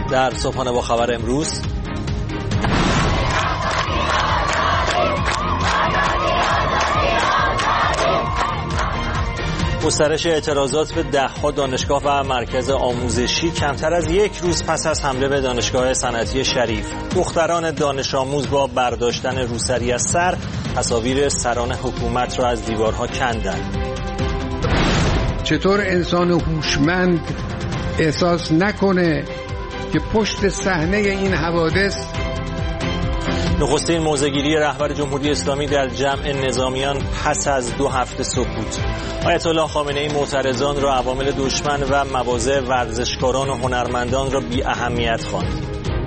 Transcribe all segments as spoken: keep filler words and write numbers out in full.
در صبحانه با خبر امروز، گسترش اعتراضات به ده‌ها دانشگاه و مرکز آموزشی کمتر از یک روز پس از حمله به دانشگاه صنعتی شریف. دختران دانش آموز با برداشتن روسری از سر تصاویر سران حکومت را از دیوارها کندند. چطور انسان هوشمند احساس نکنه که پشت صحنه این حوادث نخستین موضع‌گیری رهبر جمهوری اسلامی در جمع نظامیان پس از دو هفته سکوت. آیت الله خامنه‌ای معترضان را عوامل دشمن و مواضع ورزشکاران و هنرمندان را بی اهمیت خواند.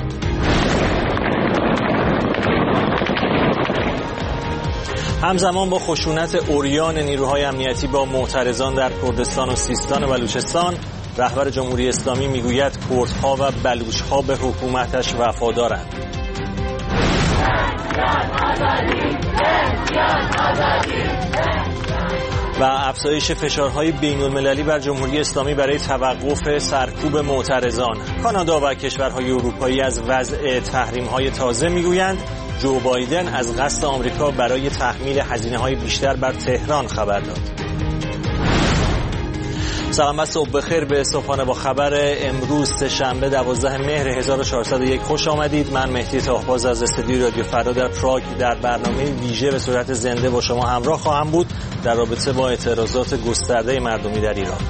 همزمان با خشونت عریان نیروهای امنیتی با معترضان در کردستان و سیستان و بلوچستان، رهبر جمهوری اسلامی میگوید کردها و بلوچها به حکومتش وفادارند. و افزایش فشارهای بین‌المللی بر جمهوری اسلامی برای توقف سرکوب معترضان. کانادا و کشورهای اروپایی از وضع تحریم‌های تازه میگویند. جو بایدن از قصد آمریکا برای تحمیل هزینه‌های بیشتر بر تهران خبر داد. سلام و صبح بخیر به صبحانه با خبر امروز سه‌شنبه دوازده مهر هزار و چهارصد و یک خوش آمدید. من مهدی طاهباز از استودیو رادیو فردا در پراگ در برنامه ویژه به صورت زنده با شما همراه خواهم بود در رابطه با اعتراضات گسترده مردمی در ایران.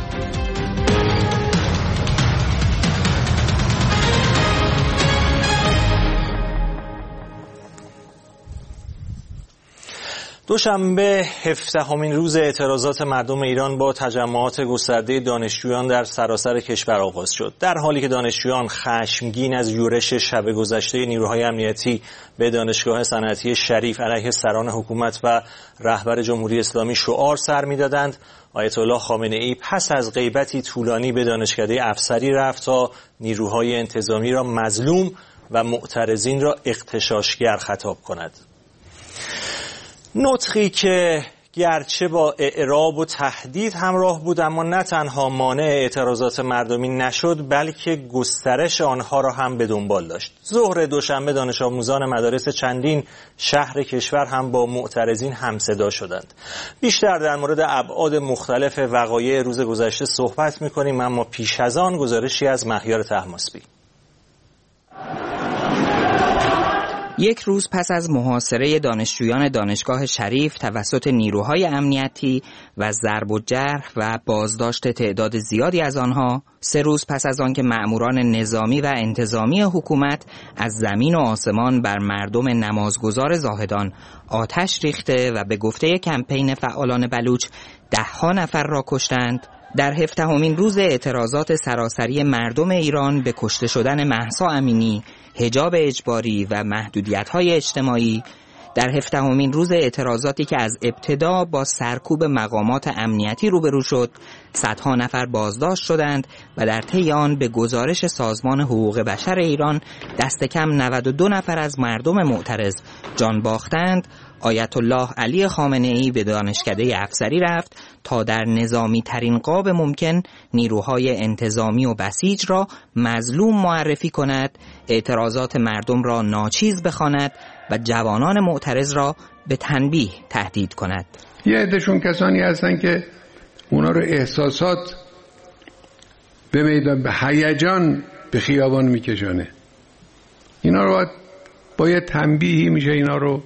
دوشنبه هفدهمین روز اعتراضات مردم ایران با تجمعات گسترده دانشجویان در سراسر کشور آغاز شد. در حالی که دانشجویان خشمگین از یورش شب گذشته نیروهای امنیتی به دانشگاه صنعتی شریف علیه سران حکومت و رهبر جمهوری اسلامی شعار سر می‌دادند، آیت الله خامنه‌ای پس از غیبتی طولانی به دانشکده افسری رفت تا نیروهای انتظامی را مظلوم و معترضین را اغتشاشگر خطاب کند. نطقی که گرچه با اعراب و تهدید همراه بود اما نه تنها مانع اعتراضات مردمی نشد بلکه گسترش آنها را هم به دنبال داشت. ظهر دوشنبه دانش آموزان مدارس چندین شهر کشور هم با معترضین همصدا شدند. بیشتر در مورد ابعاد مختلف وقایع روز گذشته صحبت می‌کنیم، اما پیش از آن گزارشی از مهیار طهماسبی. یک روز پس از محاصره دانشجویان دانشگاه شریف توسط نیروهای امنیتی و ضرب و جرح و بازداشت تعداد زیادی از آنها، سه روز پس از آن که مأموران نظامی و انتظامی حکومت از زمین و آسمان بر مردم نمازگزار زاهدان آتش ریخته و به گفته کمپین فعالان بلوچ ده‌ها نفر را کشتند، در هفدهمین روز اعتراضات سراسری مردم ایران به کشته شدن مهسا امینی، حجاب اجباری و محدودیت‌های اجتماعی، در هفدهمین روز اعتراضاتی که از ابتدا با سرکوب مقامات امنیتی روبرو شد، صدها نفر بازداشت شدند و در طی آن به گزارش سازمان حقوق بشر ایران دست کم نود و دو نفر از مردم معترض جان باختند، آیت الله علی خامنه‌ای به دانشکده افسری رفت تا در نظامی ترین قاب ممکن نیروهای انتظامی و بسیج را مظلوم معرفی کند، اعتراضات مردم را ناچیز بخواند و جوانان معترض را به تنبیه تهدید کند. یه عده‌شون کسانی هستن که اونا رو احساسات به میدان، به هیجان به خیابان میکشانه. اینا رو باید با یه تنبیهی میشه اینا رو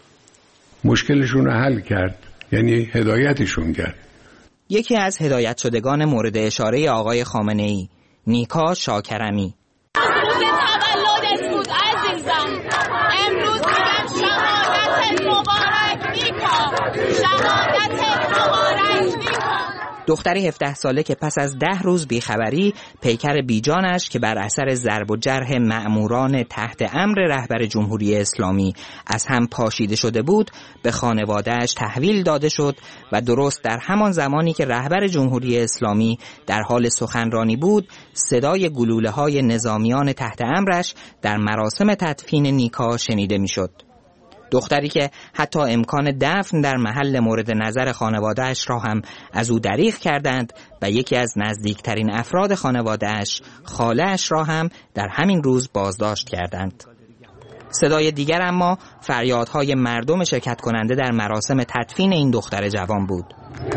مشکلشون رو حل کرد، یعنی هدایتشون کرد. یکی از هدایت شدگان مورد اشاره آقای خامنه‌ای، نیکا شاکرمی: روز تولدت بود عزیزم، امروز میگم شهادت مبارک نیکا، شهادت مبارک نیکا. دختری هفده ساله که پس از ده روز بیخبری پیکر بیجانش که بر اثر ضرب و جرح مأموران تحت امر رهبر جمهوری اسلامی از هم پاشیده شده بود، به خانواده‌اش تحویل داده شد و درست در همان زمانی که رهبر جمهوری اسلامی در حال سخنرانی بود، صدای گلوله‌های نظامیان تحت امرش در مراسم تدفین نیکا شنیده می‌شد. دختری که حتی امکان دفن در محل مورد نظر خانواده‌اش را هم از او دریغ کردند و یکی از نزدیکترین افراد خانواده‌اش، خاله‌اش را هم در همین روز بازداشت کردند. صدای دیگر اما فریادهای مردم شرکت کننده در مراسم تدفین این دختر جوان بود.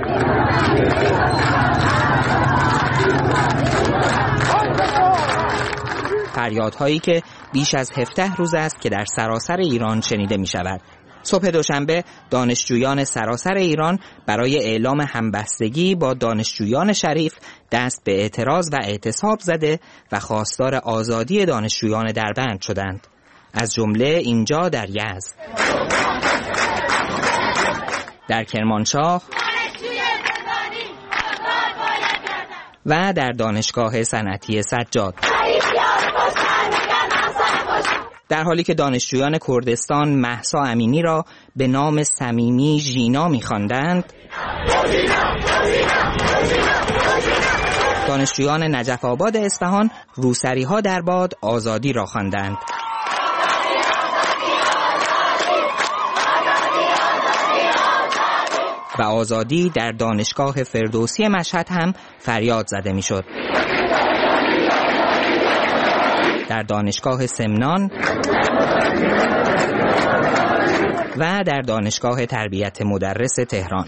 فریادهایی که بیش از هفده روز است که در سراسر ایران شنیده می شود. صبح دوشنبه دانشجویان سراسر ایران برای اعلام همبستگی با دانشجویان شریف دست به اعتراض و اعتصاب زده و خواستار آزادی دانشجویان دربند شدند. از جمله اینجا در یزد، در کرمانشاه و در دانشگاه صنعتی سجاد. در حالی که دانشجویان کردستان مهسا امینی را به نام صمیمی ژینا می‌خواندند، دانشجویان نجف آباد اصفهان روسری‌ها در باد آزادی را خواندند. و آزادی در دانشگاه فردوسی مشهد هم فریاد زده می‌شد. در دانشگاه سمنان و در دانشگاه تربیت مدرس تهران.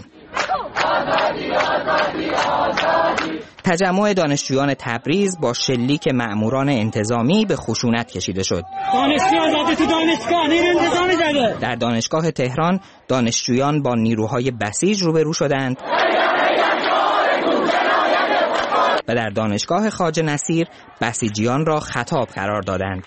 تجمع دانشجویان تبریز با شلیک مأموران انتظامی به خشونت کشیده شد. دانشجویان زده تو دانشگاه نیرو انتظامی زده. در دانشگاه تهران دانشجویان با نیروهای بسیج روبرو شدند و در دانشگاه خواجه نصیر بسیجیان را خطاب قرار دادند.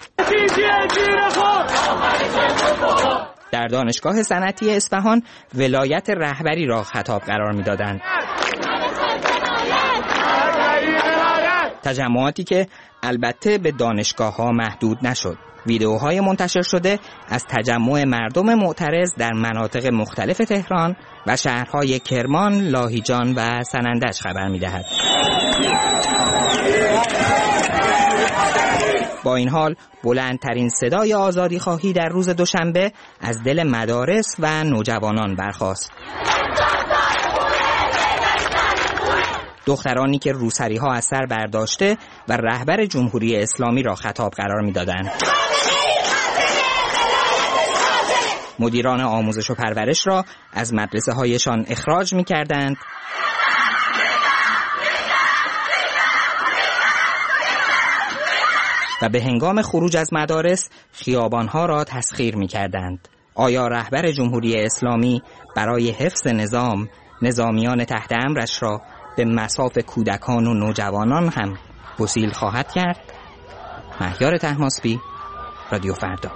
در دانشگاه صنعتی اصفهان ولایت رهبری را خطاب قرار می‌دادند. تجمعاتی که البته به دانشگاه‌ها محدود نشد. ویدئوهای منتشر شده از تجمع مردم معترض در مناطق مختلف تهران و شهرهای کرمان، لاهیجان و سنندج خبر می‌دهد. با این حال بلندترین صدای آزادی خواهی در روز دوشنبه از دل مدارس و نوجوانان برخاست. دخترانی که روسری‌ها از سر برداشته و رهبر جمهوری اسلامی را خطاب قرار می‌دادند. مدیران آموزش و پرورش را از مدرسه هایشان اخراج می‌کردند و به هنگام خروج از مدارس خیابانها را تسخیر می‌کردند. آیا رهبر جمهوری اسلامی برای حفظ نظام نظامیان تحت امرش را به مصاف کودکان و نوجوانان هم گسیل خواهد کرد؟ مهیار طهماسبی، رادیو فردا.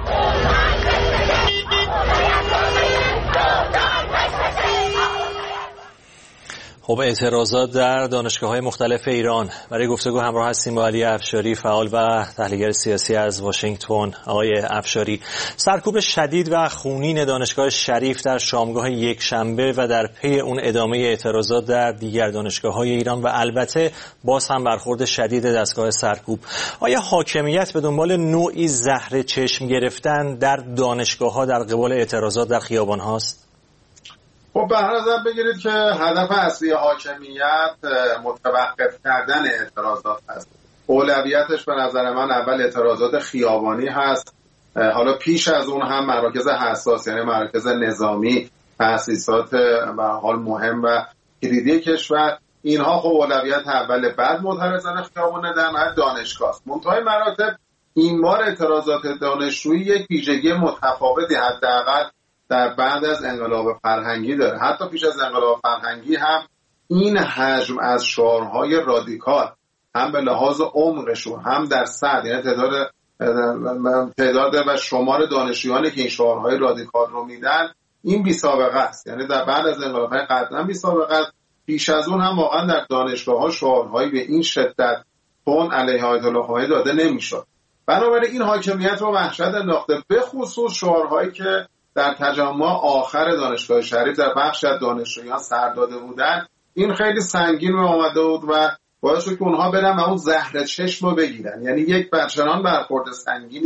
خب اعتراضات در دانشگاه‌های مختلف ایران. برای گفتگو همراه هستیم با علی افشاری، فعال و تحلیلگر سیاسی از واشنگتن. آقای افشاری، سرکوب شدید و خونین دانشگاه شریف در شامگاه یکشنبه و در پی اون ادامه اعتراضات در دیگر دانشگاه‌های ایران و البته باز هم برخورد شدید دستگاه سرکوب، آیا حاکمیت به دنبال نوعی زهر چشم گرفتن در دانشگاه‌ها در قبال اعتراضات در خیابان‌هاست؟ خب به هر نظر بگیرید که هدف اصلی حاکمیت متوقف کردن اعتراضات هست. اولویتش به نظر من اول اعتراضات خیابانی هست. حالا پیش از اون هم مراکز حساس، یعنی مراکز نظامی، تأسیسات به حال مهم و کلیدی کشور، اینها خب اولویت اول، بعد معترضان خیابانی در نهایت دانشگاه است. منتهای مراتب این بار اعتراضات دانشجویی یک ویژگی متفاوتی حداقل در بعد از انقلاب فرهنگی داره. حتی پیش از انقلاب فرهنگی هم این حجم از شعارهای رادیکال، هم به لحاظ عمقشون، هم در سطح، یعنی تعداد تعداد و شمار دانشجویانی که این شعارهای رادیکال رو میدن، این بی سابقه است. یعنی در بعد از انقلاب قطعا بی سابقه است. پیش از اون هم واقعا در دانشگاه‌ها شعارهایی به این شدت تون علیه آیت الله خمینی داده نمیشد. بنابراین این حاکمیت رو وحشت انداخته، به خصوص شعارهایی که در تجمع آخر دانشگاه شریف در بخش از دانشجویان سر داده بودن، این خیلی سنگین به آمده بود و باعث شد که اونها برن و اون زهر چشم رو بگیرن. یعنی یک برچنان برخورد سنگینی رو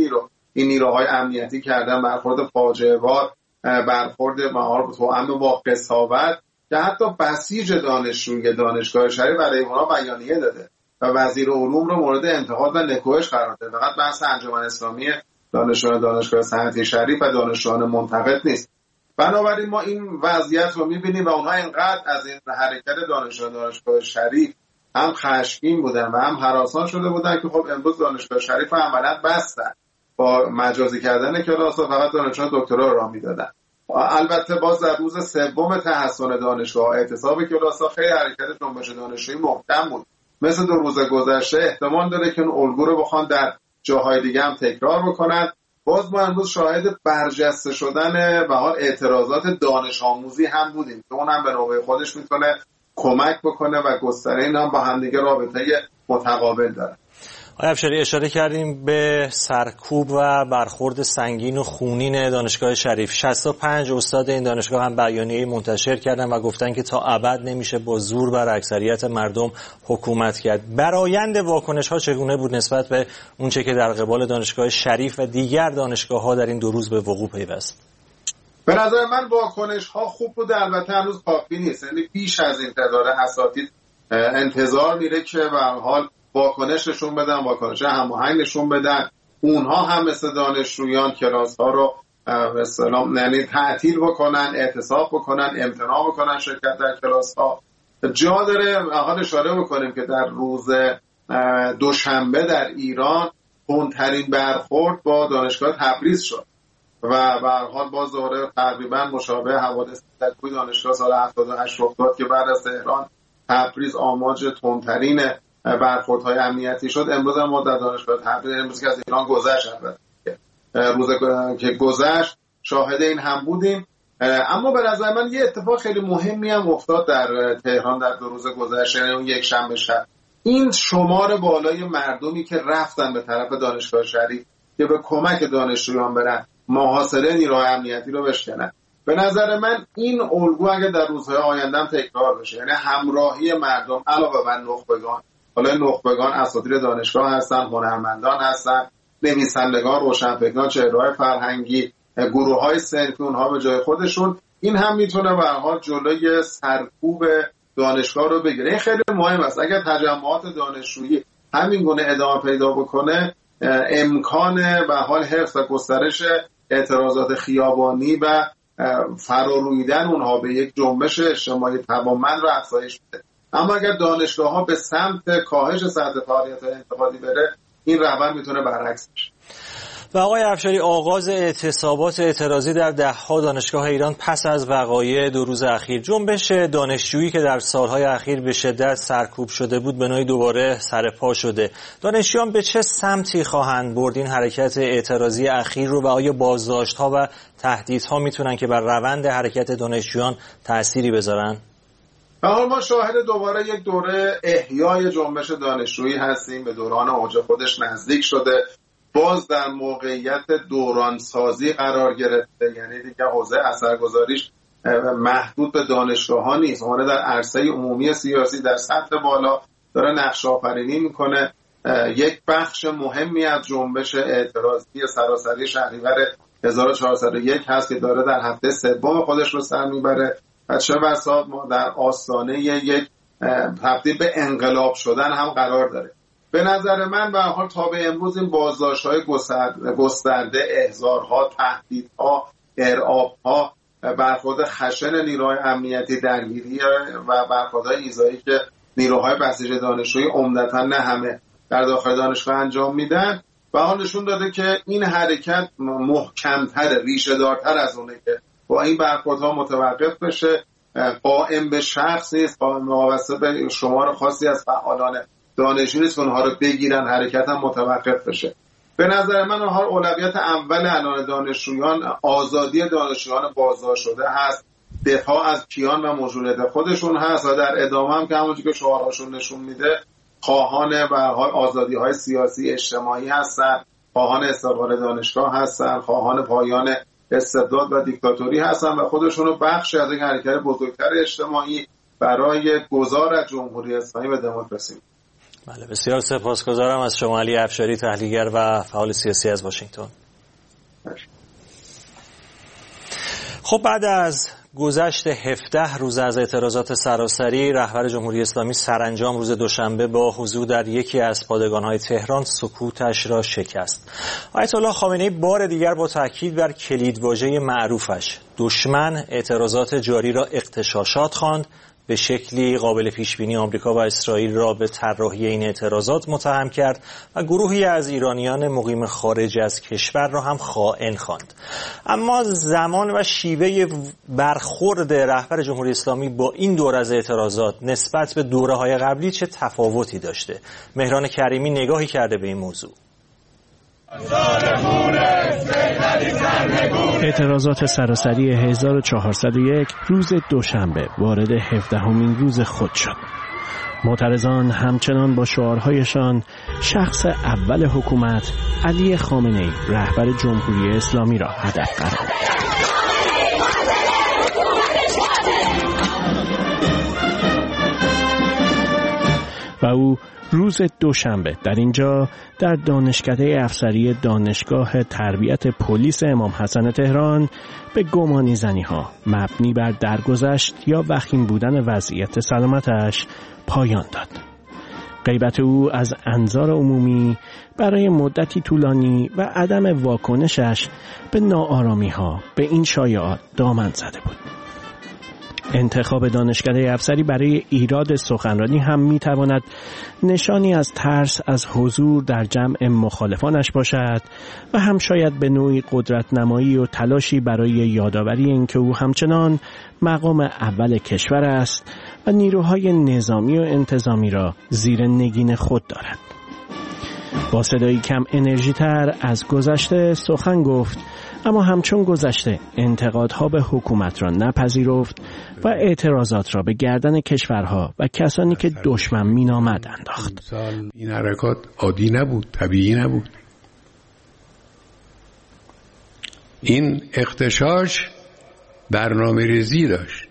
این نیروهای امنیتی کردن، برخورد فاجعه بار، برخورد مهار توأم با قساوت که حتی بسیج دانشجوی دانشگاه شریف برای اونها بیانیه داده و وزیر علوم رو مورد انتقاد و نکوهش قرار داده. فقط بحث انجمن اسلامی دانشجویان دانشگاه صنعتی شریف و دانشجویان منتقد نیست. بنابراین ما این وضعیت رو می‌بینیم و اونها اینقدر از این حرکت دانشجویان دانشگاه شریف هم خشمگین بودن و هم هراسان شده بودن که خب امروز دانشگاه شریف عملاً بستن، با مجازی کردن کلاس‌ها فقط دانشجویان دکترا را میدادن. البته باز در روز سوم تحسن دانشگاه اعتصاب کلاس‌ها خیلی حرکت جنبش دانشجویی محکم بود. مثل دو روز گذشته احتمال داره که اون الگو رو بخوان در جاهای دیگه هم تکرار بکنن. باز ما امروز شاهد برجسته شدن به حال اعتراضات دانش آموزی هم بودیم که اون هم به نوبه خودش میتونه کمک بکنه و گستره این هم با همدیگه رابطه متقابل داره. آقای افشاری، اشاره کردیم به سرکوب و برخورد سنگین و خونین دانشگاه شریف. شصت و پنج استاد این دانشگاه هم بیانیه‌ای منتشر کردن و گفتن که تا ابد نمیشه با زور بر اکثریت مردم حکومت کرد. برآیند واکنش‌ها چگونه بود نسبت به اونچه که در قبال دانشگاه شریف و دیگر دانشگاه‌ها در این دو روز به وقوع پیوست؟ به نظر من واکنش‌ها خوب بود، البته هنوز کافی نیست. یعنی بیش از این تعداد اساتید انتظار میره که به هر حال واکنش نشون بدن، واکنش هماهنگ نشون بدن. اونها هم مثل دانشجویان کلاس‌ها رو به اصطلاح یعنی تعطیل بکنن، اعتصاب بکنن، امتناع بکنن شرکت در کلاس‌ها. جا داره حال اشاره بکنیم که در روز دوشنبه در ایران تندترین برخورد با دانشگاه تبریز شد و به هر حال باز دوره تقریبا مشابه حوادث تکوی دانشگاه سال هفتاد و هشت رخ داد که بعد از تهران تبریز آماج تندترین برخوردهای امنیتی شد. امروز هم ما در دانشگاه تبریز، امروز که از ایران گذشت، روز که گذشت شاهد این هم بودیم. اما به نظر من یه اتفاق خیلی مهمی هم افتاد در تهران در دو روز گذشته، یعنی اون یک شنبه شب. این شمار بالای مردمی که رفتن به طرف دانشگاه شریف که به کمک دانشجویان برن محاصره نیروهای امنیتی رو بشکنن، به نظر من این الگو اگه در روزهای آینده هم تکرار بشه، یعنی همراهی مردم علاوه بر نخبگان، حالا نخبگان اساتید دانشگاه هستن، هنرمندان هستن، نویسندگان، روشنفکران، چهره‌های فرهنگی، گروه‌های صنفی، اونها به جای خودشون، این هم میتونه به هر حال جلوی سرکوب دانشگاه رو بگیره. این خیلی مهم است. اگر تجمعات دانشجویی همین گونه ادامه پیدا بکنه، امکان به حال حفظ و گسترش اعتراضات خیابانی و فرارویدن اونها به یک جنبش اجتماعی توانمند رو افزایش میده. اما اگر دانشگاه‌ها به سمت کاهش سطح فعالیت‌های انتقادی بره، این روند میتونه برعکس بشه. و آقای افشاری، آغاز اعتصابات اعتراضی در ده‌ها دانشگاه ایران پس از وقایع دو روز اخیر، جنبش دانشجویی که در سالهای اخیر به شدت سرکوب شده بود به نوعی دوباره سرپا شده. دانشجویان به چه سمتی خواهند برد این حرکت اعتراضی اخیر رو و آیا بازداشت‌ها و تهدیدها میتونن که بر روند حرکت دانشجویان تأثیری بذارن؟ به حال ما شاهد دوباره یک دوره احیای جنبش دانشجویی هستیم، به دوران اوج خودش نزدیک شده، باز در موقعیت دوران سازی قرار گرفته. یعنی دیگه حوزه اثرگذاریش محدود به دانشگاه ها نیست، اون در عرصه عمومی سیاسی در سطح بالا داره نقش آفرینی میکنه. یک بخش مهمی از جنبش اعتراضی سراسری شهریور هزار و چهارصد و یک هست که داره در هفته سوم خودش رو سر میبره و چه بسا ما در آستانه یک تبدیل به انقلاب شدن هم قرار داره. به نظر من به هر حال تا به امروز این بازداشت‌های گسترده، احضارها، تهدیدها، ارعابها، برخورد خشن نیروهای امنیتی، درگیری و برخوردهای ایذایی که نیروهای بسیج دانشجویی عمدتاً نه همه در داخل دانشگاه انجام میدن و حال نشون داده که این حرکت محکم‌تر، ریشه‌دارتر از اونه که با این برخوردها متوقف بشه. قائم به شخص نیست، قائم وابسته به شمار خاصی از فعالان دانشجو نیست که اونها رو بگیرن، حرکت هم متوقف بشه. به نظر من اونها اولویت اول الان دانشجویان آزادی دانشجویان بازداشت شده هست، دفاع از کیان و موجودیت خودشون هست و در ادامه هم که همونجوری که شعارهاشون نشون میده خواهان به هر حال آزادی‌های سیاسی اجتماعی هستن، خواهان استقلال دانشگاه هستن، خواهان پایان استبداد و دیکتاتوری هستن و خودشون رو بخشی از یک حرکت بزرگتر اجتماعی برای گذار از جمهوری اسلامی و دموکراسی. بله، بسیار سپاسگزارم از شما علی افشاری، تحلیلگر و فعال سیاسی از واشنگتن. خب بعد از گذشت هفده روز از اعتراضات سراسری، رهبر جمهوری اسلامی سرانجام روز دوشنبه با حضور در یکی از پادگان‌های تهران سکوتش را شکست. آیت الله خامنه‌ای بار دیگر با تاکید بر کلیدواژه معروفش دشمن اعتراضات جاری را اغتشاشات خواند. به شکلی قابل پیشبینی آمریکا و اسرائیل را به طراحی این اعتراضات متهم کرد و گروهی از ایرانیان مقیم خارج از کشور را هم خائن خواند. اما زمان و شیوه برخورد رهبر جمهوری اسلامی با این دور از اعتراضات نسبت به دوره‌های قبلی چه تفاوتی داشته؟ مهران کریمی نگاهی کرده به این موضوع. اعتراضات سراسری هزار و چهارصد و یک روز دوشنبه وارد هفدهمین روز خود شد. معترضان همچنان با شعارهایشان شخص اول حکومت علی خامنه‌ای رهبر جمهوری اسلامی را هدف قرار دادند. و او روز دوشنبه در اینجا در دانشکده افسری دانشگاه تربیت پلیس امام حسن تهران به گمانی زنی ها مبنی بر درگذشت یا وخیم بودن وضعیت سلامتش پایان داد. غیبت او از انظار عمومی برای مدتی طولانی و عدم واکنشش به ناآرامی ها به این شایعات دامن زده بود. انتخاب دانشکده افسری برای ایراد سخنرانی هم میتواند نشانی از ترس از حضور در جمع مخالفانش باشد و هم شاید به نوعی قدرت نمایی و تلاشی برای یادآوری اینکه او همچنان مقام اول کشور است و نیروهای نظامی و انتظامی را زیر نگین خود دارد. با صدایی کم انرژی تر از گذشته سخن گفت، اما همچون گذشته انتقادها به حکومت را نپذیرفت و اعتراضات را به گردن کشورها و کسانی که دشمن مینامد انداخت. این حرکات عادی نبود، طبیعی نبود. این اغتشاش برنامه ریزی داشت.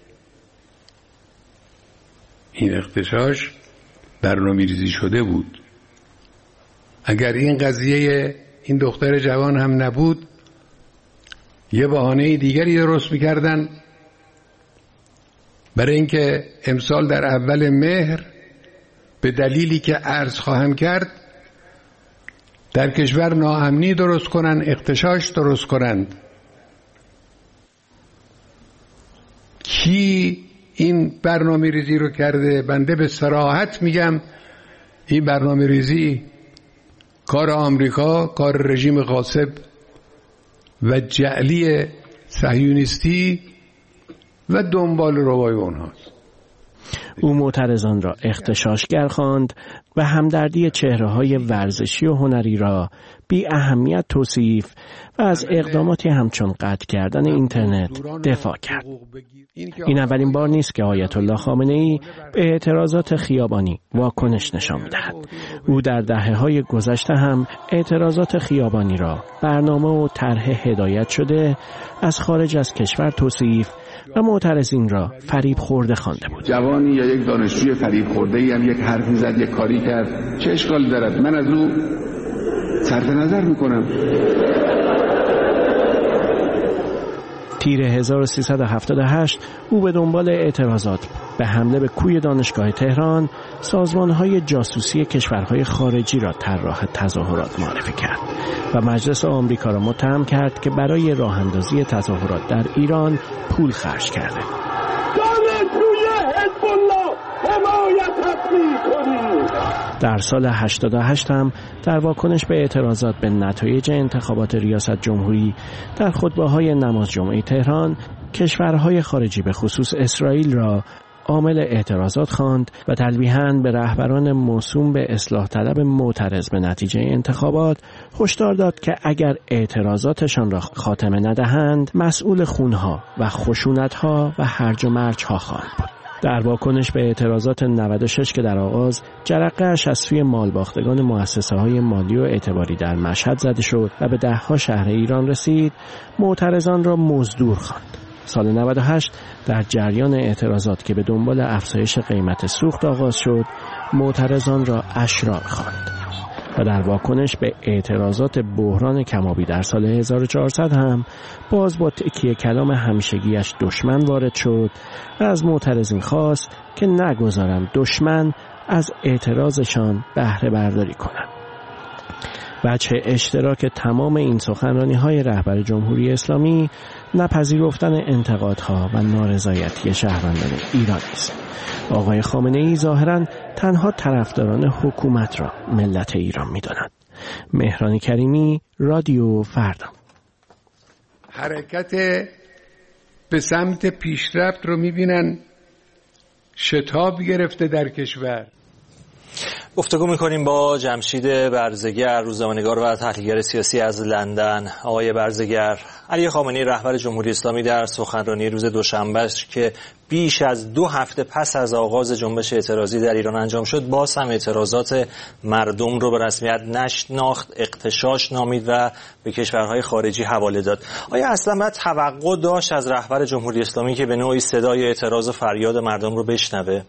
این اغتشاش برنامه ریزی شده بود. اگر این قضیه این دختر جوان هم نبود، یه بهانه دیگری درست می‌کردن برای اینکه امسال در اول مهر به دلیلی که عرض خواهم کرد در کشور ناامنی درست کنن، اغتشاش درست کنند. کی این برنامه ریزی رو کرده؟ بنده به صراحت میگم این برنامه ریزی کار آمریکا، کار رژیم غاصب و جعلی صهیونیستی و دنبال روای اونهاست. او معترضان را اغتشاشگر خواند و همدردی چهره‌های ورزشی و هنری را بی اهمیت توصیف و از اقداماتی همچون قطع کردن اینترنت دفاع کرد. این اولین بار نیست که آیت الله خامنه‌ای به اعتراضات خیابانی واکنش نشان می‌دهد. او در دهه‌های گذشته هم اعتراضات خیابانی را برنامه و طرح هدایت شده از خارج از کشور توصیف و معترضین را فریب خورده خوانده بود. جوانی یا یک دانشجوی فریب خورده هم یک حرفی زد، یک کاری کرد، چه اشکالی دارد؟ من از او صرف نظر میکنم. تیر هزار و سیصد و هفتاد و هشت او به دنبال اعتراضات به حمله به کوی دانشگاه تهران سازمان‌های جاسوسی کشورهای خارجی را طراح تظاهرات معرفی کرد و مجلس آمریکا را متهم کرد که برای راه اندازی تظاهرات در ایران پول خرج کرده. در سال هشتاد و هشت هم در واکنش به اعتراضات به نتایج انتخابات ریاست جمهوری در خطبه‌های نماز جمعه تهران کشورهای خارجی به خصوص اسرائیل را عامل اعتراضات خواند و تلویحاً به رهبران موسوم به اصلاح طلب معترض به نتیجه انتخابات هشدار داد که اگر اعتراضاتشان را خاتمه ندهند مسئول خونها و خشونت‌ها و هرج و مرج‌ها خواهند بود. در واکنش به اعتراضات نود و شش که در آغاز جرقه‌اش از سوی مالباختگان مؤسسه‌های مالی و اعتباری در مشهد زده شد و به ده‌ها شهر ایران رسید، معترضان را مزدور خواند. سال نود و هشت در جریان اعتراضات که به دنبال افزایش قیمت سوخت آغاز شد، معترضان را اشرار خواند. و در واکنش به اعتراضات بحران کمابی در سال هزار و چهارصد هم باز با تکیه کلام همیشگیش دشمن وارد شد و از معترضین خواست که نگذارند دشمن از اعتراضشان بهره برداری کنند. وجه اشتراک تمام این سخنرانی‌های رهبر جمهوری اسلامی نپذیرفتن انتقادها و نارضایتی شهروندان ایران است. آقای خامنه‌ای ظاهراً تنها طرفداران حکومت را ملت ایران می‌دانند. مهران کریمی، رادیو فردا. حرکت به سمت پیشرفت رو می‌بینن شتاب گرفته در کشور. گفتگو می‌کنیم با جمشید برزگر، روزنامه‌نگار و تحلیلگر سیاسی از لندن. آقای برزگر، علی خامنه‌ای رهبر جمهوری اسلامی در سخنرانی روز دوشنبه که بیش از دو هفته پس از آغاز جنبش اعتراضی در ایران انجام شد، باز هم اعتراضات مردم رو به رسمیت نشناخت، اغتشاش نامید و به کشورهای خارجی حواله داد. آیا اصلا باید توقع داشت از رهبر جمهوری اسلامی که به نوعی صدای اعتراض و فریاد مردم رو بشنوه؟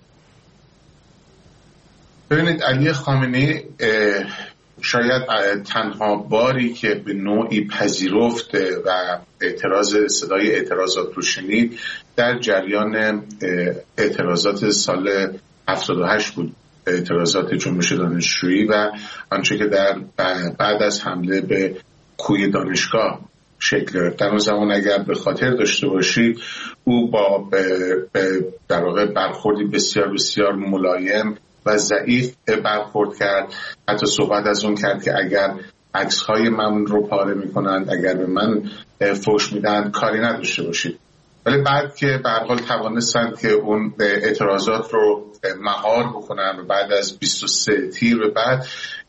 ببینید، علی خامنه‌ای شاید تنها باری که به نوعی پذیرفت و اعتراض صدای اعتراضات رو شنید در جریان اعتراضات سال هفتاد و هشت بود، اعتراضات جنبش دانشجویی و آنچه که در بعد از حمله به کوی دانشگاه شکل گرفت. در اون زمان اگر به خاطر داشته باشید او با در واقع برخوردی بسیار بسیار ملایم و ضعیف برخورد کرد. حتی صحبت از اون کرد که اگر عکس‌های من رو پاره می‌کنند، اگر به من فحش میدن، کاری نداشته باشید. ولی بعد که به هر حال توانستند که اون اعتراضات رو مهار بکنن و بعد از بیست و سه تیر به بعد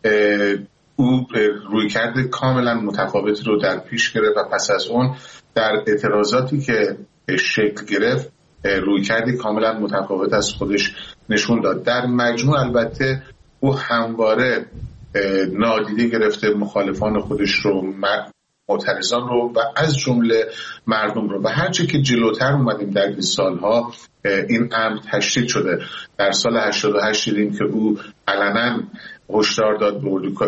او رویکرد کاملا متفاوتی رو در پیش گرفت و پس از اون در اعتراضاتی که شکل گرفت رویکردی کاملا متفاوت از خودش نشون داد. در مجموع البته او همواره نادیده گرفته مخالفان خودش رو، معترضان رو و از جمله مردم رو، و هرچی که جلوتر اومدیم در این سالها این امر تشدید شده. در سال هشتاد و هشت دیدیم که او علنا هشدار داد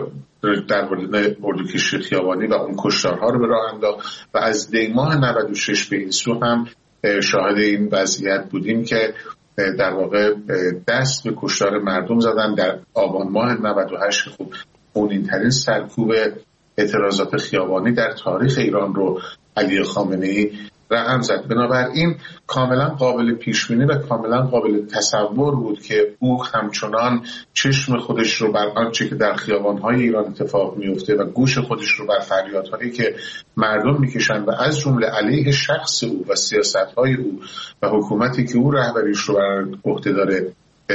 در مورد اردوکشی خیابانی و اون کشتارها رو به راه انداخت و از دی ماه نود و شش به این سو هم شاهد این وضعیت بودیم که در واقع دست به کشتار مردم زدن. در آبان ماه نود و هشت خب خونین ترین سرکوب اعتراضات خیابانی در تاریخ ایران رو علی خامنه‌ای رقم زد. بنابراین کاملا قابل پیش بینی و کاملا قابل تصور بود که او همچنان چشم خودش رو بر آنچه که در خیابان‌های ایران اتفاق میفته و گوش خودش رو بر فریادهایی که مردم میکشند و از جمله علیه شخص او و سیاست‌های او و حکومتی که او رهبریش رو بر عهده داره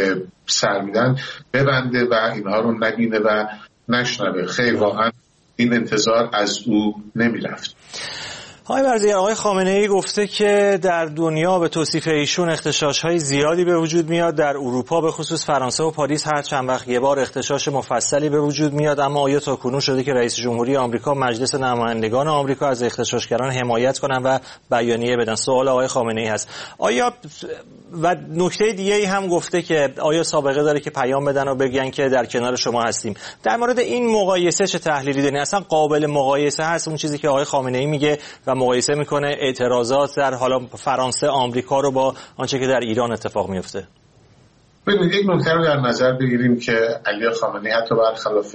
سر میدن ببنده و اینها رو نبینه و نشنوه. خیر، واقعا این انتظار از او نمیرفت. آقای برزگر، آقای خامنه‌ای گفته که در دنیا به توصیف ایشون اغتشاش‌های زیادی به وجود میاد، در اروپا به خصوص فرانسه و پاریس هر چند وقت یه بار اغتشاش مفصلی به وجود میاد، اما آیا تاکنون شده که رئیس جمهوری آمریکا مجلس نمایندگان آمریکا از اغتشاشگران حمایت کنن و بیانیه بدن؟ سوال آقای خامنه‌ای هست آیا و نکته دیگه ای هم گفته که آیا سابقه داره که پیام بدن و بگن که در کنار شما هستیم. در مورد این مقایسه چه تحلیلی دارین؟ اصلا قابل مقایسه هست اون چیزی که آقای خامنه‌ای میگه و مقایسه میکنه اعتراضات در حالا فرانسه، آمریکا رو با آنچه که در ایران اتفاق میفته؟ ببینید، یک نکته رو در نظر بگیریم که علی خامنه‌ای حتی برخلاف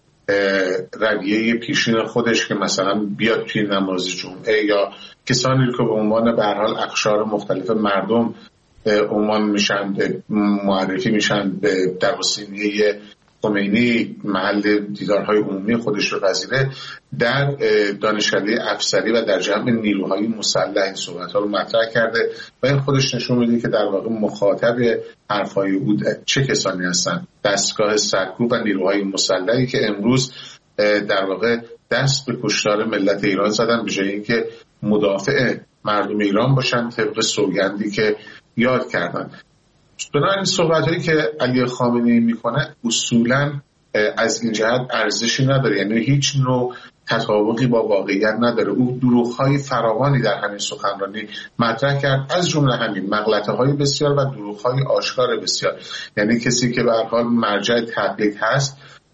رویه پیشین خودش که مثلا بیاد توی نماز جمعه یا کسانی که به عنوان به هر حال اقشار مختلف مردم عنوان میشن، معرفی میشن به در وسیله خمینی محل دیدارهای عمومی خودش رو پذیره، در دانشکده افسری و در جمع نیروهای مسلح این صحبت‌ها رو مطرح کرده و این خودش نشون میده که در واقع مخاطب حرفای او چه کسانی هستن. دستگاه سرکوب و نیروهای مسلحی که امروز در واقع دست به کشتار ملت ایران زدن به جای اینکه مدافع مردم ایران باشن طبق سوگندی که یاد کردن. بنابراین صحبت‌هایی که علی خامنه‌ای میکنه اصولاً از این جهت ارزشی نداره، یعنی هیچ نوع تطابقی با واقعیت نداره. او دروغ‌های فراوانی در همین سخنرانی مطرح کرد، از جمله همین مغلطه‌های بسیار و دروغ‌های آشکار بسیار. یعنی کسی که به هر حال مرجع تقلید هست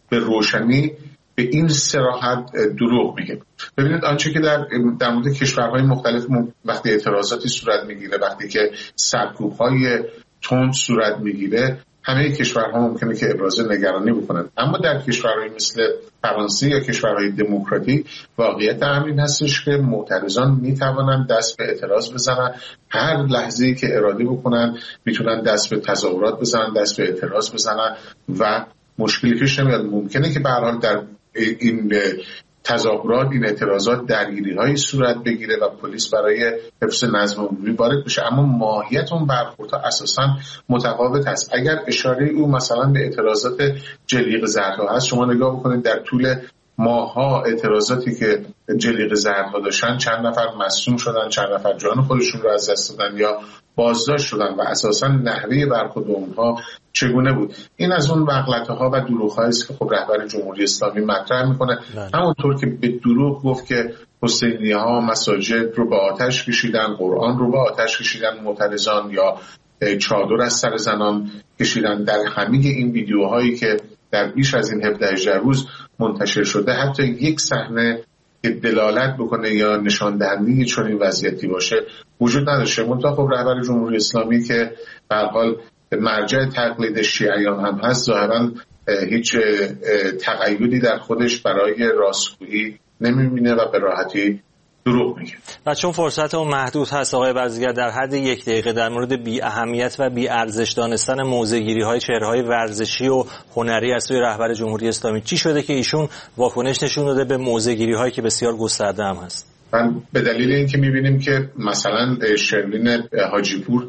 به روشنی به این صراحت دروغ میگه. ببینید آنچه که در در مورد کشورهای مختلف وقتی اعتراضاتی صورت میگیره، وقتی که سرکوب‌های تند صورت میگیره، همه کشورها ممکنه که ابراز نگرانی بکنن، اما در کشورهای مثل فرانسه یا کشورهای دموکراتیک واقعیت همین هستش که معترضان میتوانن دست به اعتراض بزنن، هر لحظه‌ای که اراده بکنن میتونن دست به تظاهرات بزنن، دست به اعتراض بزنن و مشکلی پیش نمیاد. ممکنه که به هر حال در این تظاهرات، این اعتراضات درگیری‌های صورت بگیره و پلیس برای حفظ نظم عمومی وارد بشه، اما ماهیت اون برخوردها اساساً متفاوت است. اگر اشاره او مثلا به اعتراضات جلیق زردها هست، شما نگاه بکنید در طول ماها اعتراضاتی که جلیق زردها داشتن چند نفر مصدوم شدن، چند نفر جان خودشون رو از دست دادن یا بازداشت شدن و اساساً نحوه برخورد اونها چگونه بود. این از اون وغلطه‌ها و دروغ‌هایی است که خب رهبر جمهوری اسلامی مطرح میکنه. همونطور که به دروغ گفت که حسینی‌ها مساجد رو به آتش کشیدن، قرآن رو به آتش کشیدن معترضان، یا چادر از سر زنان کشیدن، در همه این ویدیوهایی که در بیش از این هفده هجده روز منتشر شده حتی یک صحنه که دلالت بکنه یا نشان دهنده چنین وضعیتی باشه وجود نداشته. منتها خب رهبر جمهوری اسلامی که به هر حال مرجع تقلید شیعیان هم هست، ظاهراً هیچ تقیدی در خودش برای راستگویی نمی‌بینه و به راحتی دروغ میگه. و چون فرصت اون محدود هست آقای برزگر، در حد یک دقیقه در مورد بی اهمیت و بی ارزش دانستن موضع‌گیری های چهره‌های ورزشی و هنری از سوی رهبر جمهوری اسلامی چی شده که ایشون واکنش نشون داده به موضع‌گیری هایی که بسیار گسترده هم هست؟ من به دلیل اینکه می‌بینیم که مثلا شرلین حاجی پور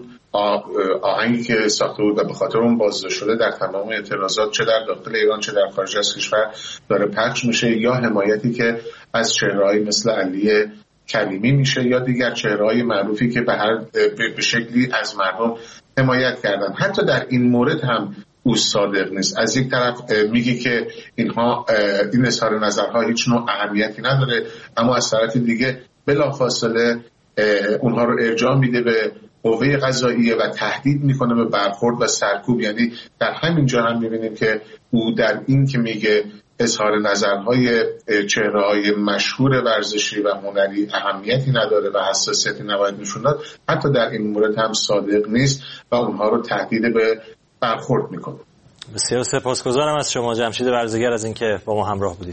آهنگی که ساخته بود و به خاطر اون بازداشت شده در تمام اعتراضات چه در داخل ایران چه در خارج از کشور داره پخش میشه، یا حمایتی که از چهره‌های مثل علی کریمی میشه یا دیگر چهره‌های معروفی که به هر به شکلی از مردم حمایت کردن. حتی در این مورد هم او صادق نیست. از یک طرف میگه که اینها این اظهار نظرها هیچ نوع اهمیتی نداره، اما از طرف دیگه بلافاصله اونها رو ارجاع میده به قوه قضاییه و تهدید میکنه به برخورد و سرکوب. یعنی در همین جا هم میبینیم که او در این که میگه اظهار نظرهای چهره‌های مشهور ورزشی و هنری اهمیتی نداره و حساسیتی نباید نشون داد، حتی در این مورد هم صادق نیست و اونها رو تهدید به برخورد میکنه. بسیار سپاسگزارم از شما جمشید برزگر از اینکه با ما همراه بودید.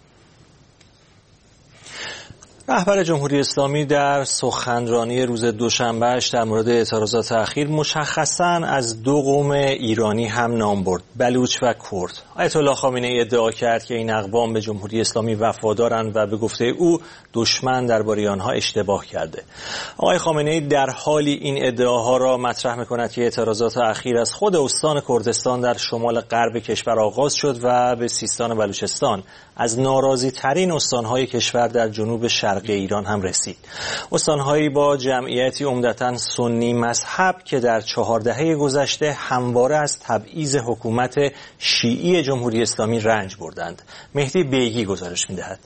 رهبر جمهوری اسلامی در سخنرانی روز دوشنبهش در مورد اعتراضات اخیر مشخصاً از دو قوم ایرانی هم نام برد، بلوچ و کرد. آیت الله خامنه‌ای ادعا کرد که این اقوام به جمهوری اسلامی وفادارند و به گفته او دشمن درباره آنها اشتباه کرده. آقای خامنه‌ای در حالی این ادعاها را مطرح می‌کند که اعتراضات اخیر از خود استان کردستان در شمال غرب کشور آغاز شد و به سیستان و بلوچستان از ناراضی ترین استان‌های کشور در جنوب شرق ایران هم رسید. استان‌هایی با جمعیتی عمدتاً سنی مذهب که در چهار دهه گذشته همواره از تبعیض حکومت شیعی جمهوری اسلامی رنج بردند. مهدی بیگی گزارش می‌دهد.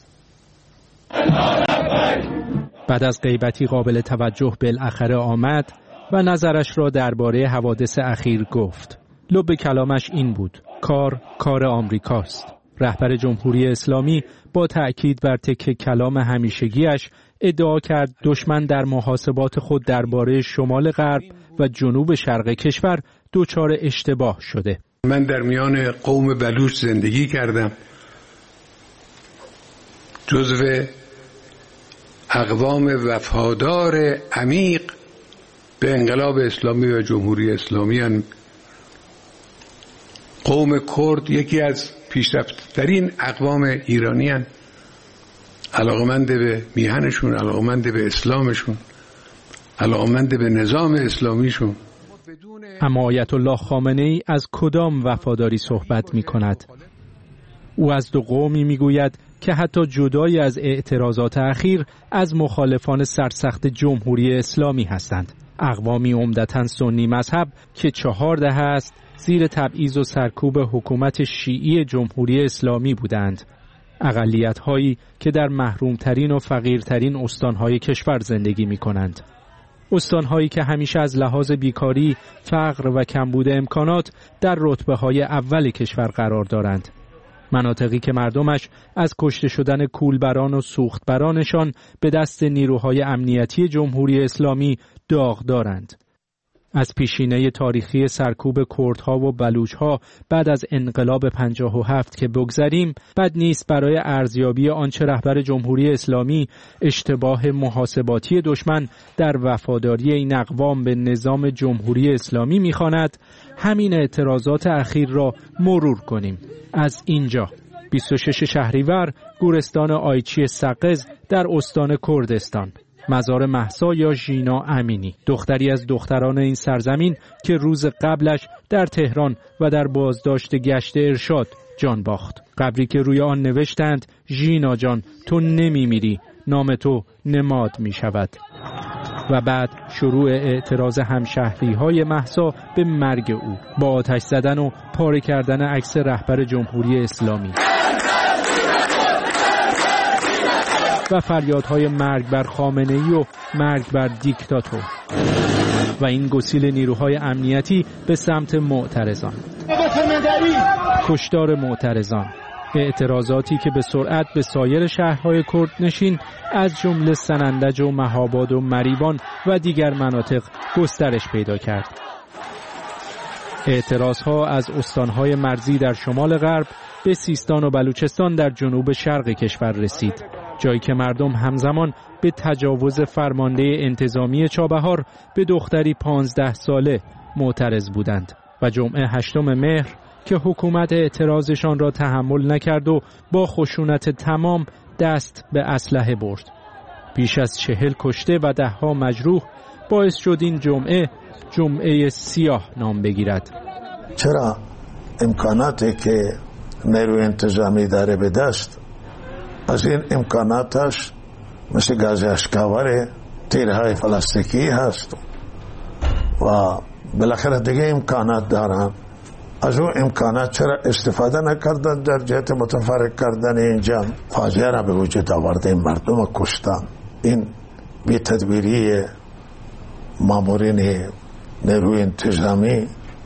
بعد از غیبتی قابل توجه بالاخره آمد و نظرش را درباره حوادث اخیر گفت. لب کلامش این بود: کار کار آمریکاست. رهبر جمهوری اسلامی با تأکید بر تک کلام همیشگیش ادعا کرد دشمن در محاسبات خود درباره شمال غرب و جنوب شرق کشور دچار اشتباه شده. من در میان قوم بلوچ زندگی کردم، جزو اقوام وفادار عمیق به انقلاب اسلامی و جمهوری اسلامی هستند. قوم کرد یکی از پیشرفت‌ترین اقوام ایرانی هستند، علاقمند به میهنشون، علاقمند به اسلامشون، علاقمند به نظام اسلامیشون. اما آیت الله خامنه‌ای از کدام وفاداری صحبت می کند؟ او از دو قومی می گوید که حتی جدای از اعتراضات اخیر از مخالفان سرسخت جمهوری اسلامی هستند. اقوامی عمدتاً سنی مذهب که چهار دهه است زیر تبعیض و سرکوب حکومت شیعی جمهوری اسلامی بودند. اقلیت‌هایی که در محرومترین و فقیرترین استان‌های کشور زندگی می‌کنند. استان‌هایی که همیشه از لحاظ بیکاری، فقر و کمبود امکانات در رتبه‌های اول کشور قرار دارند. مناطقی که مردمش از کشته شدن کولبران و سوختبرانشان به دست نیروهای امنیتی جمهوری اسلامی داغ دارند. از پیشینه تاریخی سرکوب کردها و بلوچها بعد از انقلاب پنجاه و هفت که بگذریم، بد نیست برای ارزیابی آنچه رهبر جمهوری اسلامی اشتباه محاسباتی دشمن در وفاداری این اقوام به نظام جمهوری اسلامی می‌خواند، همین اعتراضات اخیر را مرور کنیم. از اینجا بیست و شش شهریور، گورستان آیچی سقز در استان کردستان، مزار مهسا یا ژینا امینی، دختری از دختران این سرزمین که روز قبلش در تهران و در بازداشت گشت ارشاد جان باخت. قبری که روی آن نوشتند ژینا جان تو نمیمیری، نام تو نماد می شود. و بعد شروع اعتراض همشهری های مهسا به مرگ او با آتش زدن و پاره کردن عکس رهبر جمهوری اسلامی و فریادهای مرگ بر خامنه‌ای و مرگ بر دیکتاتور و این گسیل نیروهای امنیتی به سمت معترضان، کشتار معترضان، اعتراضاتی که به سرعت به سایر شهرهای کردنشین از جمله سنندج و مهاباد و مریبان و دیگر مناطق گسترش پیدا کرد. اعتراضها از استانهای مرزی در شمال غرب به سیستان و بلوچستان در جنوب شرق کشور رسید، جایی که مردم همزمان به تجاوز فرمانده انتظامی چابهار به دختری پانزده ساله معترض بودند و جمعه هشتم مهر که حکومت اعتراضشان را تحمل نکرد و با خشونت تمام دست به اسلحه برد. بیش از چهل کشته و دهها مجروح باعث شد این جمعه جمعه سیاه نام بگیرد. چرا امکاناتی که نیروی انتظامی داره به دست، از این امکاناتش مثل گاز اشکاور، تیرهای پلاستیکی هست و بالاخره دیگه امکانات دارن، از اون امکانات چرا استفاده نکردن در جهت متفرق کردن این جمع؟ فاجعه را به وجود آورده، این مردم کشتن. این بی تدبیری مامورین نیروی انتظامی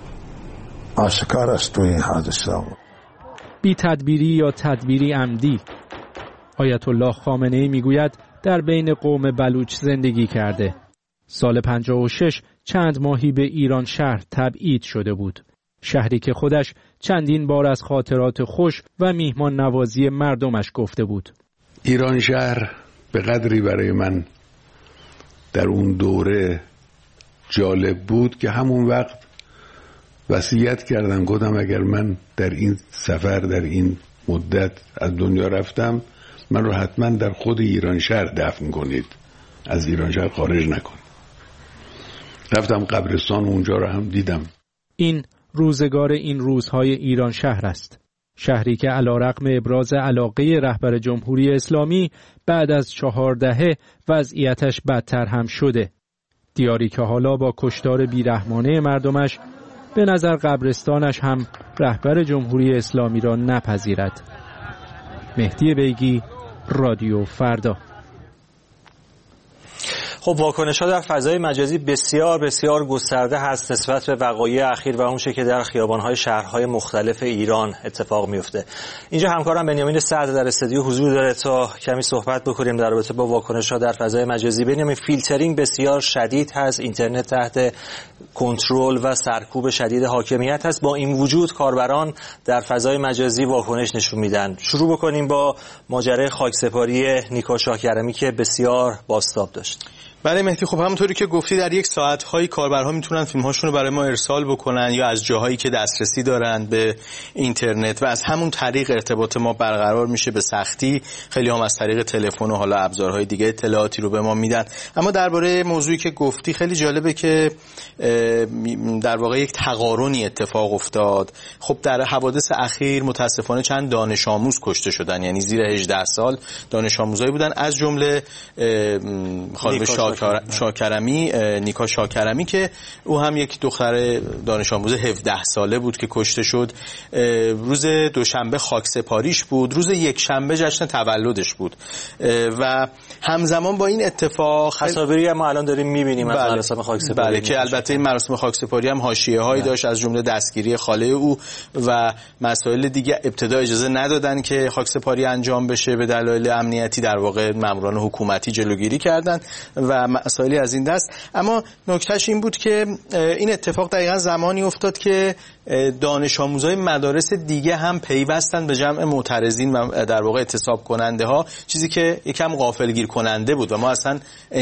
آشکار است تو این حادثه. بی تدبیری یا تدبیری عمدی. آیت الله خامنه‌ای میگوید در بین قوم بلوچ زندگی کرده. سال پنجاه و شش چند ماهی به ایران شهر تبعید شده بود. شهری که خودش چندین بار از خاطرات خوش و میهمان نوازی مردمش گفته بود. ایران شهر به قدری برای من در اون دوره جالب بود که همون وقت وصیت کردم، گفتم اگر من در این سفر در این مدت از دنیا رفتم، من رو حتما در خود ایران شهر دفن کنید، از ایران شهر خارج نکنید. رفتم قبرستان، اونجا رو هم دیدم. این روزگار این روزهای ایران شهر است. شهری که علیرغم ابراز علاقه رهبر جمهوری اسلامی بعد از چهار دهه وضعیتش بدتر هم شده. دیاری که حالا با کشتار بیرحمانه مردمش به نظر قبرستانش هم رهبر جمهوری اسلامی را نپذیرد. مهدی بیگی، رادیو فردا. خب واکنش‌ها در فضای مجازی بسیار بسیار گسترده هست نسبت به وقایع اخیر و اونچه که در خیابان‌های شهرهای مختلف ایران اتفاق میفته. اینجا همکارم بنیامین سعد در استودیو حضور داره تا کمی صحبت بکنیم در رابطه با واکنش‌ها در فضای مجازی. بنیامین، فیلترینگ بسیار شدید هست، اینترنت تحت کنترل و سرکوب شدید حاکمیت هست. با این وجود کاربران در فضای مجازی واکنش نشون میدن. شروع بکنیم با ماجرای خاکسپاری نیکا شاهکرمی که بسیار بازتاب داشت. بله مهدی، خب همونطوری که گفتی در یک ساعت‌های کاربرها میتونن فیلم‌هاشون رو برای ما ارسال بکنن یا از جاهایی که دسترسی دارن به اینترنت و از همون طریق ارتباط ما برقرار میشه به سختی. خیلی هم از طریق تلفن و حالا ابزارهای دیگه اطلاعاتی رو به ما میدن. اما درباره موضوعی که گفتی خیلی جالبه که در واقع یک تقارنی اتفاق افتاد. خب در حوادث اخیر متاسفانه چند دانش آموز کشته شدن، یعنی زیر هجده سال دانش آموزایی بودن، از جمله خانم شاکرمی نیکا شاکرمی که او هم یک دختر دانش آموز هفده ساله بود که کشته شد. روز دوشنبه خاکسپاریش بود، روز یک شنبه جشن تولدش بود و همزمان با این اتفاق تصاویری هم ما الان داریم می‌بینیم از مراسم خاکسپاری. بله که البته این مراسم خاکسپاری هم حاشیه‌هایی داشت، از جمله دستگیری خاله او و مسائل دیگه. ابتدا اجازه ندادن که خاکسپاری انجام بشه، به دلایل امنیتی در واقع ماموران حکومتی جلوگیری کردند و مسائلی از این دست. اما نکتهش این بود که این اتفاق دقیقاً زمانی افتاد که دانش آموزای مدارس دیگه هم پیوستن به جمع معترضین و در واقع اعتصاب کننده ها، چیزی که یکم غافلگیر کننده بود و ما اصلا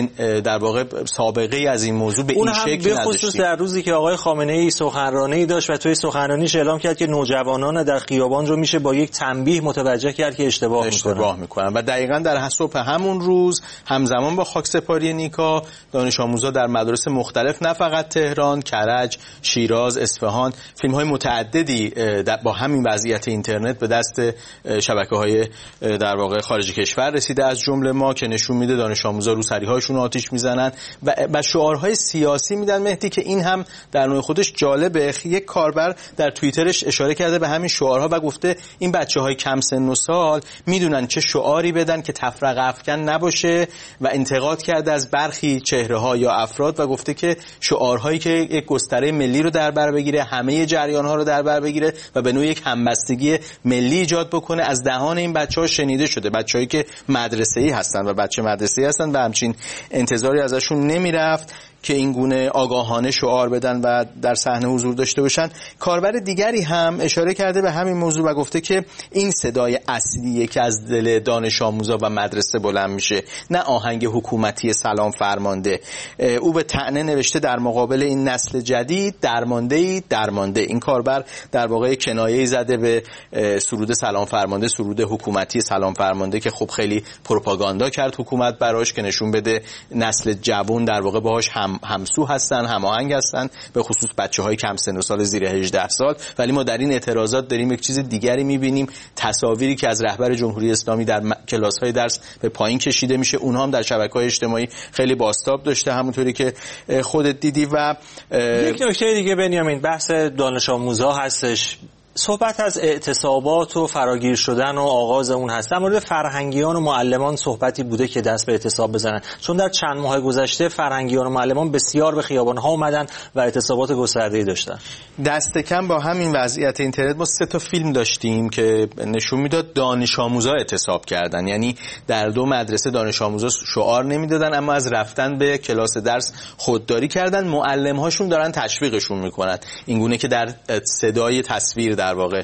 در واقع سابقه ای از این موضوع به این شکل نداشتیم. به خصوص در روزی که آقای خامنه‌ای سخنرانی داشت و توی سخنرانیش اعلام کرد که نوجوانان در خیابان رو میشه با یک تنبیه متوجه کرد که اشتباه, اشتباه میکنن و دقیقاً در صبح همون روز همزمان با خاکسپاری نیکا دانش آموزا در مدارس مختلف، نه فقط تهران، کرج، شیراز، اصفهان، های متعددی با همین وضعیت اینترنت به دست شبکه‌های در واقع خارج کشور رسیده، از جمله ما، که نشون میده دانش آموزا روسری‌هاشون آتش میزنن و و شعارهای سیاسی میدن. مهدی که این هم در نوع خودش جالبه، یک کاربر در توییترش اشاره کرده به همین شعارها و گفته این بچه‌های کم سن و سال میدونن چه شعاری بدن که تفرقه افکن نباشه و انتقاد کرده از برخی چهره‌ها یا افراد و گفته که شعارهایی که یک گستره ملی رو در بر بگیره، همه جریان‌ها رو در بر بگیره و به نوعی یک همبستگی ملی ایجاد بکنه، از دهان این بچه‌ها شنیده شده. بچه‌هایی که مدرسه‌ای هستن و بچه مدرسه‌ای هستن و همچین انتظاری ازشون نمیرفت که این گونه آگاهانه شعار بدن و در صحنه حضور داشته باشن. کاربر دیگری هم اشاره کرده به همین موضوع و گفته که این صدای اصلیه که از دل دانش آموزا و مدرسه بلند میشه، نه آهنگ حکومتی سلام فرمانده. او به طعنه نوشته در مقابل این نسل جدید درمانده‌ای درمانده. این کاربر در واقع کنایه‌ای زده به سرود سلام فرمانده، سرود حکومتی سلام فرمانده که خب خیلی پروپاگاندا کرد حکومت براش که نشون بده نسل جوان در واقع باهاش هم همسو هستن، هماهنگ هستن، به خصوص بچه‌های کم سن و سال زیر هجده سال. ولی ما در این اعتراضات داریم یک چیز دیگری می‌بینیم، تصاویری که از رهبر جمهوری اسلامی در کلاس‌های درس به پایین کشیده میشه، اونها هم در شبکه‌های اجتماعی خیلی بازتاب داشته، همونطوری که خودت دیدی. و یک نکته دیگه بنیامین، بحث دانش آموزا هستش. صحبت از اعتصابات و فراگیر شدن و آغاز اون هست. در مورد فرهنگیان و معلمان صحبتی بوده که دست به اعتصاب بزنن، چون در چند ماه گذشته فرهنگیان و معلمان بسیار به خیابان‌ها اومدن و اعتصابات گسترده‌ای داشتن. دست کم با همین وضعیت اینترنت ما سه تا فیلم داشتیم که نشون میداد دانش آموزا اعتصاب کردن، یعنی در دو مدرسه دانش آموزا شعار نمیدادن اما از رفتن به کلاس درس خودداری کردن. معلم‌هاشون دارن تشویقشون میکنن، اینگونه که در صدای تصویر در واقع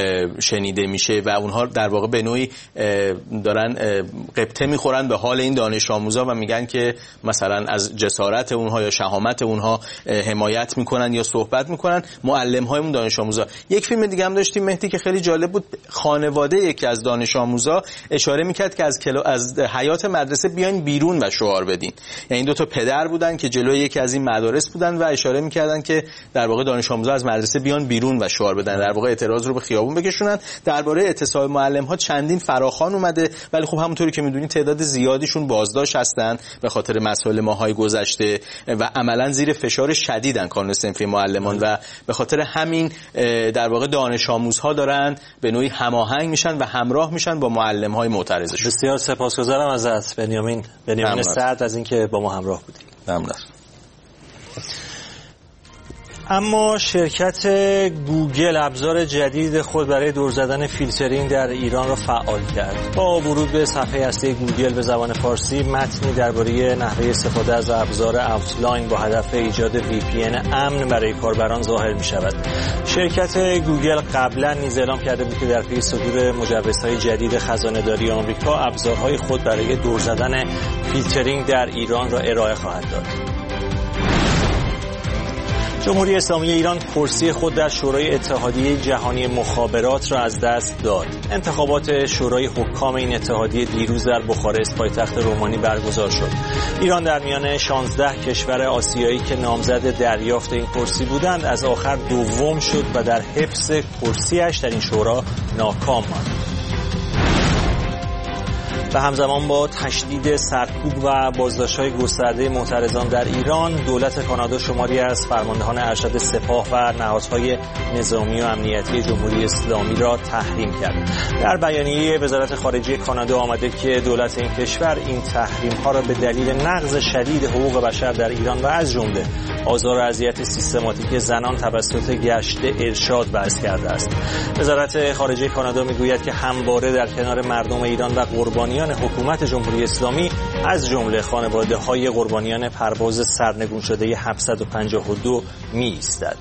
شنیده میشه و اونها در واقع به نوعی دارن قبطه میخورن به حال این دانش آموزا و میگن که مثلا از جسارت اونها یا شهامت اونها حمایت میکنن یا صحبت میکنن معلم های اون دانش آموزا. یک فیلم دیگه هم داشتیم مهدی که خیلی جالب بود، خانواده یکی از دانش آموزا اشاره میکرد که از کلا... از حیات مدرسه بیاین بیرون و شعار بدین. یعنی دو تا پدر بودن که جلوی یکی از این مدارس بودن و اشاره میکردن که در واقع دانش آموزا از مدرسه بیان بیرون و شعار بدن، در واقع اعتراض رو به خیابون بکشونن. درباره اعتصاب معلم ها چندین فراخوان اومده، ولی خب همونطوری که میدونید تعداد زیادیشون بازداشت هستن به خاطر مسائل ماهای گذشته و عملا زیر فشار شدیدن کانون صنفی معلمان و به خاطر همین در واقع دانش آموزها دارن به نوعی هماهنگ میشن و همراه میشن با معلم های معترضشون. بسیار سپاسگزارم ازت بنیامین بنیامین سعد از اینکه با ما همراه بودی. ممنون. اما شرکت گوگل ابزار جدید خود برای دور زدن فیلترینگ در ایران را فعال کرد. با ورود به صفحه اصلی گوگل به زبان فارسی متنی درباره نحوه استفاده از ابزار اوتلاین با هدف ایجاد وی پی ان امن برای کاربران ظاهر می شود. شرکت گوگل قبلا نیز اعلام کرده بود که در پی صدور مجوزهای جدید خزانه‌داری آمریکا ابزارهای خود برای دور زدن فیلترینگ در ایران را ارائه خواهد داد. جمهوری اسلامی ایران کرسی خود در شورای اتحادیه جهانی مخابرات را از دست داد. انتخابات شورای حکام این اتحادیه دیروز در بخارست پایتخت رومانی برگزار شد. ایران در میان شانزده کشور آسیایی که نامزد دریافت این کرسی بودند از آخر دوم شد و در حفظ کرسیش در این شورا ناکام ماند. و همزمان با تشدید سرکوب و بازداشت‌های گسترده معترضان در ایران، دولت کانادا شماری از فرماندهان ارشد سپاه و نهادهای نظامی و امنیتی جمهوری اسلامی را تحریم کرد. در بیانیه وزارت خارجه کانادا آمده که دولت این کشور این تحریم‌ها را به دلیل نقض شدید حقوق بشر در ایران و از جمله آزار و اذیت سیستماتیک زنان توسط گشت ارشاد وضع کرده است. وزارت خارجه کانادا میگوید که همواره در کنار مردم ایران و قربانیان حکومت جمهوری اسلامی از جمله خانواده‌های قربانیان پرواز سرنگون شده هفتصد و پنجاه و دو می‌ایستد.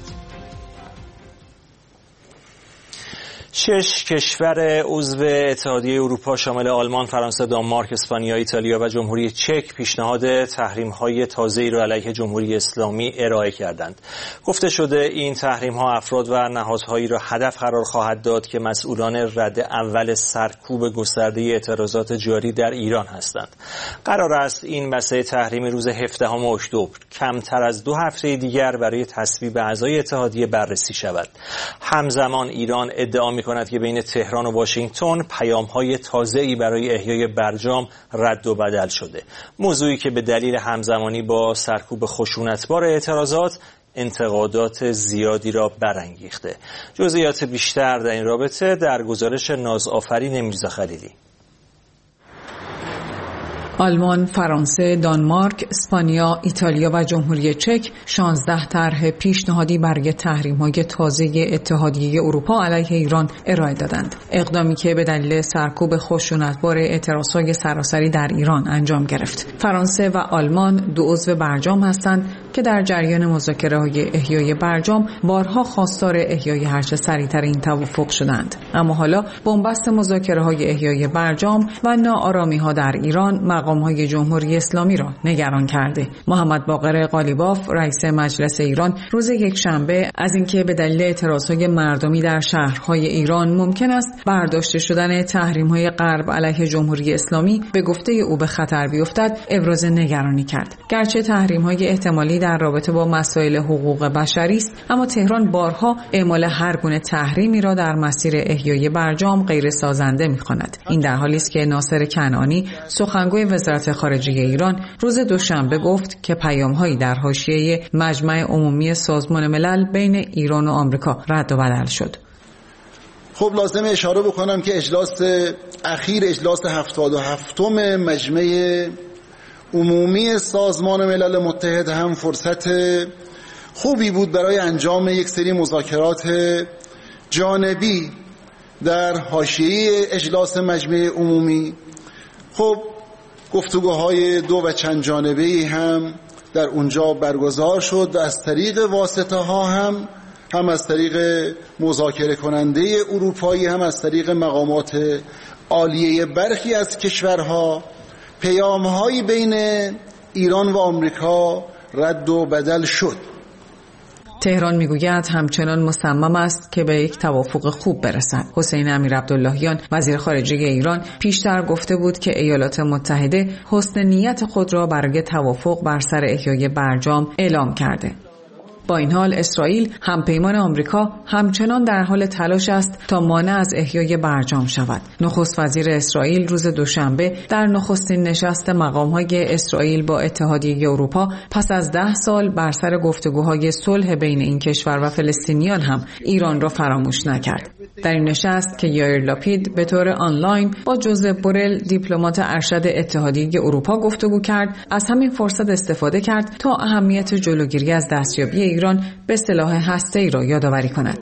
شش کشور عضو اتحادیه اروپا شامل آلمان، فرانسه، دانمارک، اسپانیا، ایتالیا و جمهوری چک پیشنهاد تحریم‌های تازه‌ای را علیه جمهوری اسلامی ارائه کردند. گفته شده این تحریم‌ها افراد و نهادهایی را هدف قرار خواهد داد که مسئولان رد اول سرکوب گسترده اعتراضات جاری در ایران هستند. قرار است این مسئله تحریم روز هفدهم اکتبر کمتر از دو هفته دیگر برای تصویب اعضای اتحادیه بررسی شود. همزمان ایران ادعا می‌کند که بین تهران و واشنگتن پیام‌های تازه‌ای برای احیای برجام رد و بدل شده. موضوعی که به دلیل همزمانی با سرکوب خشونتبار اعتراضات انتقادات زیادی را برانگیخته. جزئیات بیشتر در این رابطه در گزارش نازآفرین میرزا خلیلی. آلمان، فرانسه، دانمارک، اسپانیا، ایتالیا و جمهوری چک شانزده طرح پیشنهادی برای تحریم‌های تازه اتحادیه اروپا علیه ایران ارائه دادند. اقدامی که به دلیل سرکوب خشونتبار اعتراضات سراسری در ایران انجام گرفت. فرانسه و آلمان دو عضو برجام هستند که در جریان مذاکره‌های احیای برجام بارها خواستار احیای هرچه سریعتر این توافق شدند. اما حالا بنبست مذاکره‌های احیای برجام و ناآرامی‌ها در ایران مقام‌های جمهوری اسلامی را نگران کرده. محمد باقر قالیباف، رئیس مجلس ایران، روز یکشنبه از اینکه به دلیل اعتراضات مردمی در شهرهای ایران ممکن است برداشته شدن تحریم‌های غرب علیه جمهوری اسلامی به گفته او به خطر بیفتد، ابراز نگرانی کرد. گرچه تحریم‌های احتمالی در رابطه با مسائل حقوق بشری است، اما تهران بارها اعمال هر گونه تحریمی را در مسیر احیای برجام غیر سازنده می‌خواند. این در حالی است که ناصر کنعانی، سخنگوی وزارت خارجه ایران، روز دوشنبه گفت که پیام‌هایی در حاشیه مجمع عمومی سازمان ملل بین ایران و آمریکا رد و بدل شد. خب لازم اشاره بکنم که اجلاس اخیر، اجلاس هفتاد و هفتم مجمع عمومی سازمان ملل متحد هم فرصت خوبی بود برای انجام یک سری مذاکرات جانبی در حاشیه اجلاس مجمع عمومی. خب گفتگوهای دو و چند جانبه‌ای هم در اونجا برگزار شد و از طریق واسطه ها هم هم از طریق مذاکره کننده اروپایی هم از طریق مقامات عالیه برخی از کشورها پیام‌هایی بین ایران و آمریکا رد و بدل شد. تهران میگوید همچنان مصمم است که به یک توافق خوب برسد. حسین امیرعبداللهیان، وزیر خارجه ایران، پیشتر گفته بود که ایالات متحده حسن نیت خود را برای توافق بر سر احیای برجام اعلام کرده. با این حال اسرائیل، همپیمان آمریکا، همچنان در حال تلاش است تا مانع از احیای برجام شود. نخست وزیر اسرائیل روز دوشنبه در نخستین نشست مقام‌های اسرائیل با اتحادیه اروپا پس از ده سال بر سر گفتگوهای صلح بین این کشور و فلسطینیان هم ایران را فراموش نکرد. در این نشست که یائیر لاپید به طور آنلاین با جوزف بورل، دیپلمات ارشد اتحادیه اروپا گفتگو کرد، از همین فرصت استفاده کرد تا اهمیت جلوگیری از دستیابی ایران به سلاح هسته‌ای را یادآوری کند.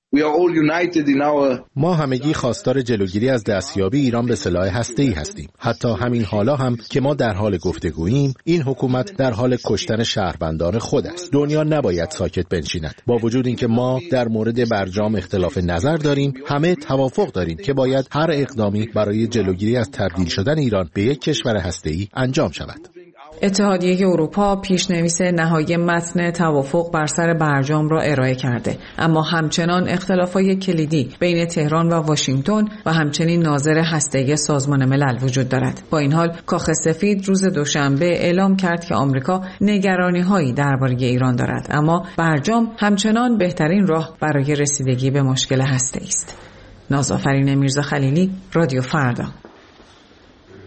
ما همگی خواستار جلوگیری از دستیابی ایران به سلاح هسته‌ای هستیم. حتی همین حالا هم که ما در حال گفتگوییم، این حکومت در حال کشتن شهروندان خود است. دنیا نباید ساکت بنشیند. با وجود اینکه ما در مورد برجام اختلاف نظر داریم، همه توافق داریم که باید هر اقدامی برای جلوگیری از تبدیل شدن ایران به یک کشور هسته‌ای انجام شود. اتحادیه اروپا پیشنویس نهایی متن توافق بر سر برجام را ارائه کرده، اما همچنان اختلافات کلیدی بین تهران و واشنگتن و همچنین ناظر هسته‌ای سازمان ملل وجود دارد. با این حال کاخ سفید روز دوشنبه اعلام کرد که آمریکا نگرانی‌هایی درباره ایران دارد، اما برجام همچنان بهترین راه برای رسیدگی به مشکل هسته‌ای است. نازآفرین میرزا خلیلی، رادیو فردا.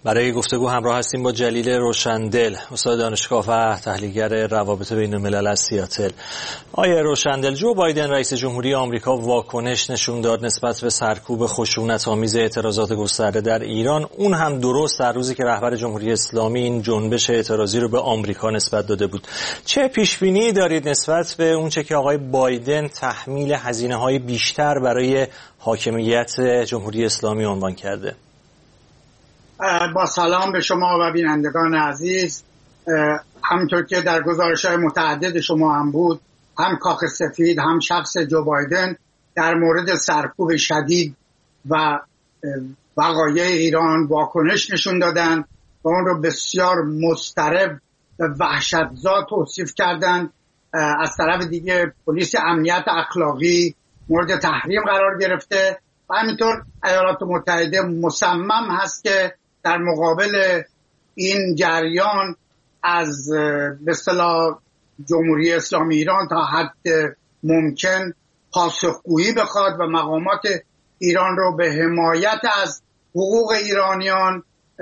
برای گفتگو همراه هستیم با جلیل روشندل، استاد دانشگاه و تحلیلگر روابط بین الملل از سیاتل. آیه روشندل، جو بایدن رئیس جمهوری آمریکا واکنش نشون داد نسبت به سرکوب خشونت‌آمیز اعتراضات گسترده در ایران، اون هم درست در روزی که رهبر جمهوری اسلامی این جنبش اعتراضی رو به آمریکا نسبت داده بود. چه پیش‌بینی دارید نسبت به اون چه که آقای بایدن تحمیل هزینه‌های بیشتر برای حاکمیت جمهوری اسلامی عنوان کرده؟ با سلام به شما و بینندگان عزیز. همونطور که در گزارش‌های متعدد شما هم بود، هم کاخ سفید هم شخص جو بایدن در مورد سرکوب شدید و وقایع ایران واکنش نشون دادن و اون رو بسیار مضطرب و وحشتزا توصیف کردن. از طرف دیگه پلیس امنیت اخلاقی مورد تحریم قرار گرفته و همینطور ایالات متحده مصمم هست که در مقابل این جریان از به اصطلاح جمهوری اسلامی ایران تا حد ممکن پاسخگویی بخواد و مقامات ایران رو به حمایت از حقوق ایرانیان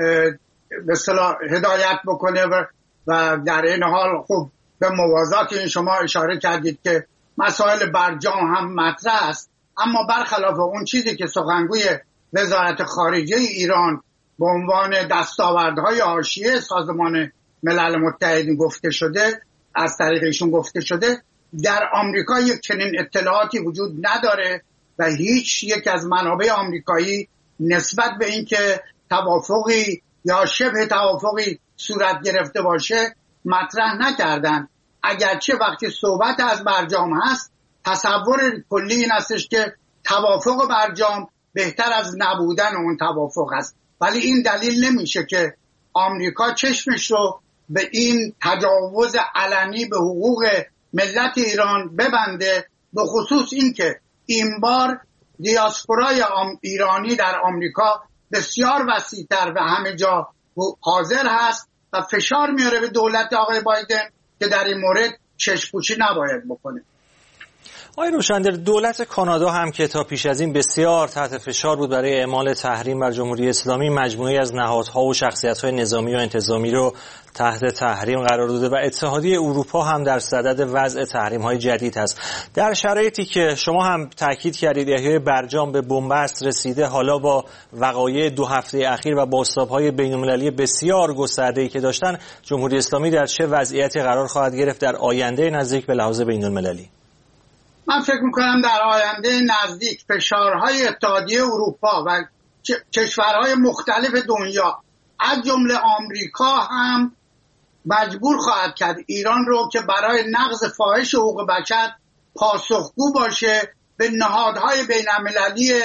به اصطلاح هدایت بکنه و در این حال خب به موازات این شما اشاره کردید که مسائل برجام هم مطرح است، اما برخلاف اون چیزی که سخنگوی وزارت خارجه ایران به عنوان دستاوردهای حاشیه سازمان ملل متحد گفته شده، از طریق ایشون گفته شده، در آمریکا یک چنین اطلاعاتی وجود نداره و هیچ یک از منابع آمریکایی نسبت به اینکه توافقی یا شبه توافقی صورت گرفته باشه مطرح نکردن. اگرچه وقتی صحبت از برجام هست تصور کلی این هستش که توافق برجام بهتر از نبودن اون توافق است، ولی این دلیل نمیشه که آمریکا چشمش رو به این تجاوز علنی به حقوق ملت ایران ببنده، به خصوص این که این بار دیاسپورای ایرانی در آمریکا بسیار وسیع‌تر و همه جا حاضر هست و فشار میاره به دولت آقای بایدن که در این مورد چشم‌پوشی نباید بکنه. آقای روشندل، دولت کانادا هم که تا پیش از این بسیار تحت فشار بود برای اعمال تحریم بر جمهوری اسلامی، مجموعه‌ای از نهادها و شخصیت‌های نظامی و انتظامی رو تحت تحریم قرار داده و اتحادیه اروپا هم در صدد وضع تحریم‌های جدید هست. در شرایطی که شما هم تاکید کردید احیای برجام به بنبست رسیده، حالا با وقایع دو هفته اخیر و بازتاب‌های بین‌المللی بسیار گسترده‌ای که داشتن، جمهوری اسلامی در چه وضعیتی قرار خواهد گرفت در آینده نزدیک به لحاظ بین‌المللی؟ من فکر میکنم در آینده نزدیک فشارهای اتحادیه اروپا و کشورهای مختلف دنیا از جمله آمریکا هم مجبور خواهد کرد ایران رو که برای نقض فاحش حقوق بشر پاسخگو باشه به نهادهای بین‌المللی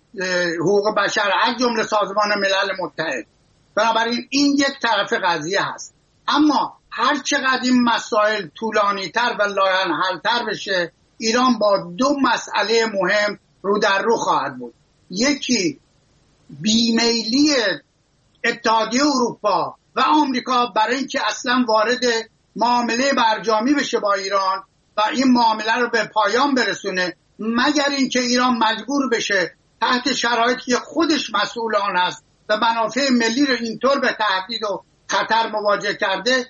حقوق بشر از جمله سازمان ملل متحد. بنابراین این یک طرف قضیه هست، اما هر چقدر این مسائل طولانی‌تر و لاینحل‌تر بشه، ایران با دو مسئله مهم رو در رو خواهد بود. یکی بیمیلی اتحادیه اروپا و آمریکا برای اینکه اصلا وارد معامله برجامی بشه با ایران و این معامله رو به پایان برسونه، مگر اینکه ایران مجبور بشه تحت شرایطی که خودش مسئول آن است و منافع ملی رو اینطور به تهدید و خطر مواجه کرده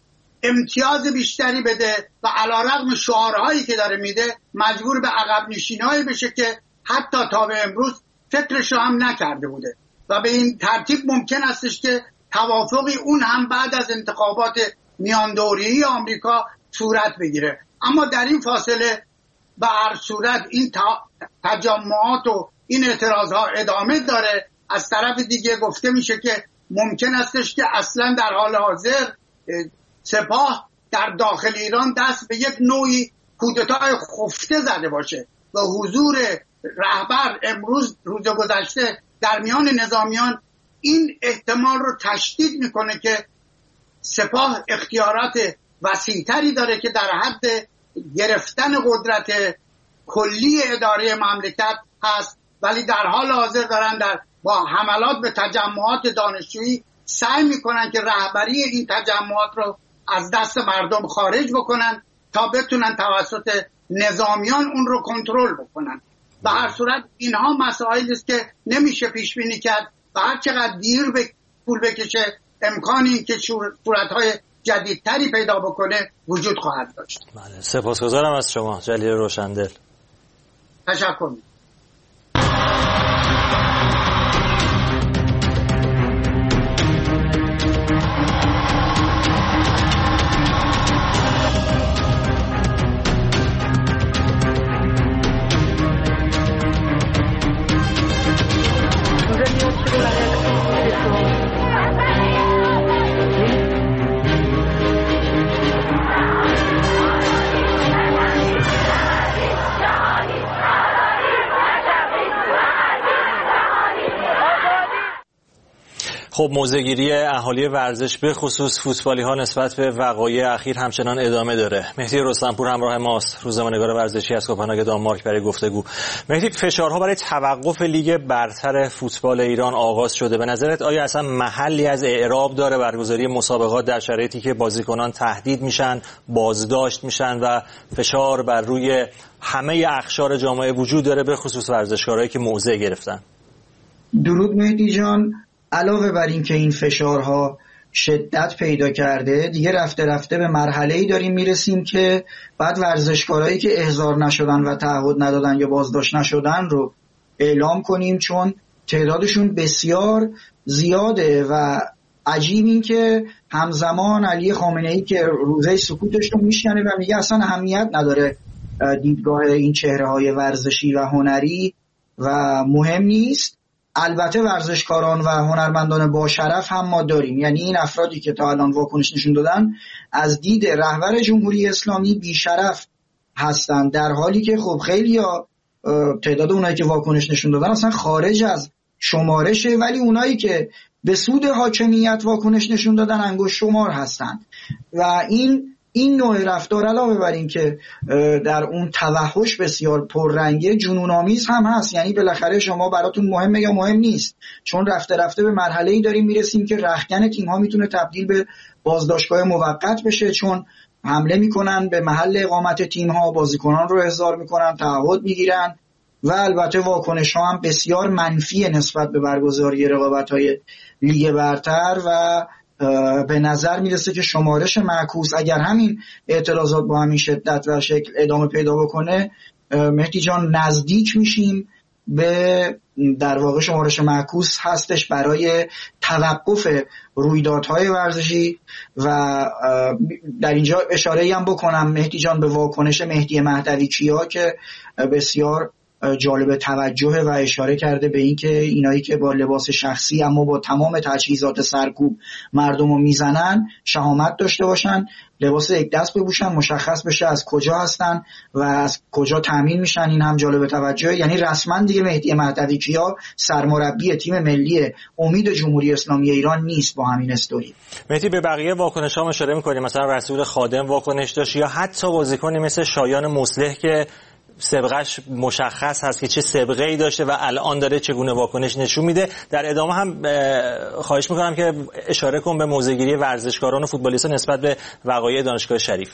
امتیاز بیشتری بده و علیرغم شعارهایی که داره میده مجبور به عقب نشینی بشه که حتی تا به امروز فکرش رو هم نکرده بوده و به این ترتیب ممکن استش که توافقی اون هم بعد از انتخابات میاندوره‌ای آمریکا صورت بگیره. اما در این فاصله به هر صورت این تجمعات و این اعتراضها ادامه داره. از طرف دیگه گفته میشه که ممکن استش که اصلا در حال حاضر سپاه در داخل ایران دست به یک نوعی کودتای خفته زده باشه و حضور رهبر امروز روز گذشته در میان نظامیان این احتمال رو تشدید میکنه که سپاه اختیارات وسیع‌تری داره که در حد گرفتن قدرت کلی اداره مملکت هست، ولی در حال حاضر دارن در با حملات به تجمعات دانشجویی سعی میکنن که رهبری این تجمعات رو از دست مردم خارج بکنن تا بتونن توسط نظامیان اون رو کنترل بکنن. به هر صورت اینها مسائلی است که نمیشه پیش بینی کرد و هر چقدر دیر طول بکشه امکانی که صورتهای جدیدتری پیدا بکنه وجود خواهد داشت. بله، سپاسگزارم از شما جلیل روشندل. تشکر. خب موضع‌گیری اهالی ورزش به خصوص فوتبالی ها نسبت به وقایع اخیر همچنان ادامه داره. مهدی رستمپور همراه ماست، روزنامه‌نگار ورزشی از کوپنهاگ دانمارک برای گفتگو. مهدی، فشارها برای توقف لیگ برتر فوتبال ایران آغاز شده. به نظرت آیا اصلا محلی از اعراب داره برگزاری مسابقات در شرایطی که بازیکنان تهدید میشن، بازداشت میشن و فشار بر روی همه اقشار جامعه وجود داره، به خصوص ورزشکارایی که موضع گرفتن؟ درود مهدی جان. علاوه بر این که این فشارها شدت پیدا کرده، دیگه رفته رفته به مرحله‌ای داریم میرسیم که بعد ورزشکارایی که احضار نشدن و تعهد ندادن یا بازداشت نشدن رو اعلام کنیم، چون تعدادشون بسیار زیاده. و عجیب این که همزمان علی خامنه‌ای که روزه سکوتش رو میشکنه و میگه اصلا اهمیت نداره دیدگاه این چهره‌های ورزشی و هنری و مهم نیست. البته ورزشکاران و هنرمندان با شرف هم ما داریم، یعنی این افرادی که تا الان واکنش نشون دادن از دید رهبر جمهوری اسلامی بیشرف هستند، در حالی که خب خیلی ها تعداد اونایی که واکنش نشون دادن اصلا خارج از شمارشه، ولی اونایی که به سود حاکمیت واکنش نشون دادن انگشت شمار هستند. و این این نوع رفتار علاوه بر این که در اون توحش بسیار پررنگه، جنون‌آمیز هم هست. یعنی بالاخره شما براتون مهمه یا مهم نیست، چون رفته رفته به مرحله‌ای داریم میرسیم که رختکن تیم‌ها میتونه تبدیل به بازداشتگاه موقت بشه، چون حمله میکنن به محل اقامت تیم‌ها، بازیکنان رو احضار میکنن، تعهد میگیرن و البته واکنش‌ها هم بسیار منفی نسبت به برگزاری رقابت‌های لیگ برتر و به نظر میرسه که شمارش معکوس اگر همین اعتراضات با همین شدت و شکل ادامه پیدا بکنه، مهدی جان نزدیک میشیم به در واقع شمارش معکوس هستش برای توقف رویدادهای ورزشی. و در اینجا اشاره هم بکنم مهدی جان به واکنش مهدی مهدوی کیا که بسیار جالب توجه و اشاره کرده به این که اینایی که با لباس شخصی اما با تمام تجهیزات سرکوب مردم رو میزنن شهامت داشته باشن، لباس یک دست بپوشن، مشخص بشه از کجا هستن و از کجا تامین میشن. این هم جالب توجه. یعنی رسما دیگه مهدی مهدوی کیا سرمربی تیم ملی امید جمهوری اسلامی ایران نیست با همین استوری. مهدی، به بقیه واکنش‌ها اشاره می‌کنیم، مثلا رسول خادم واکنش داشت یا حتی بازیکنی مثل شایان مصلح که سابقه‌اش مشخص هست که چه سابقه‌ای داشته و الان داره چگونه واکنش نشون میده. در ادامه هم خواهش میکنم که اشاره کن به موضع‌گیری ورزشکاران و فوتبالیستان نسبت به وقایع دانشگاه شریف.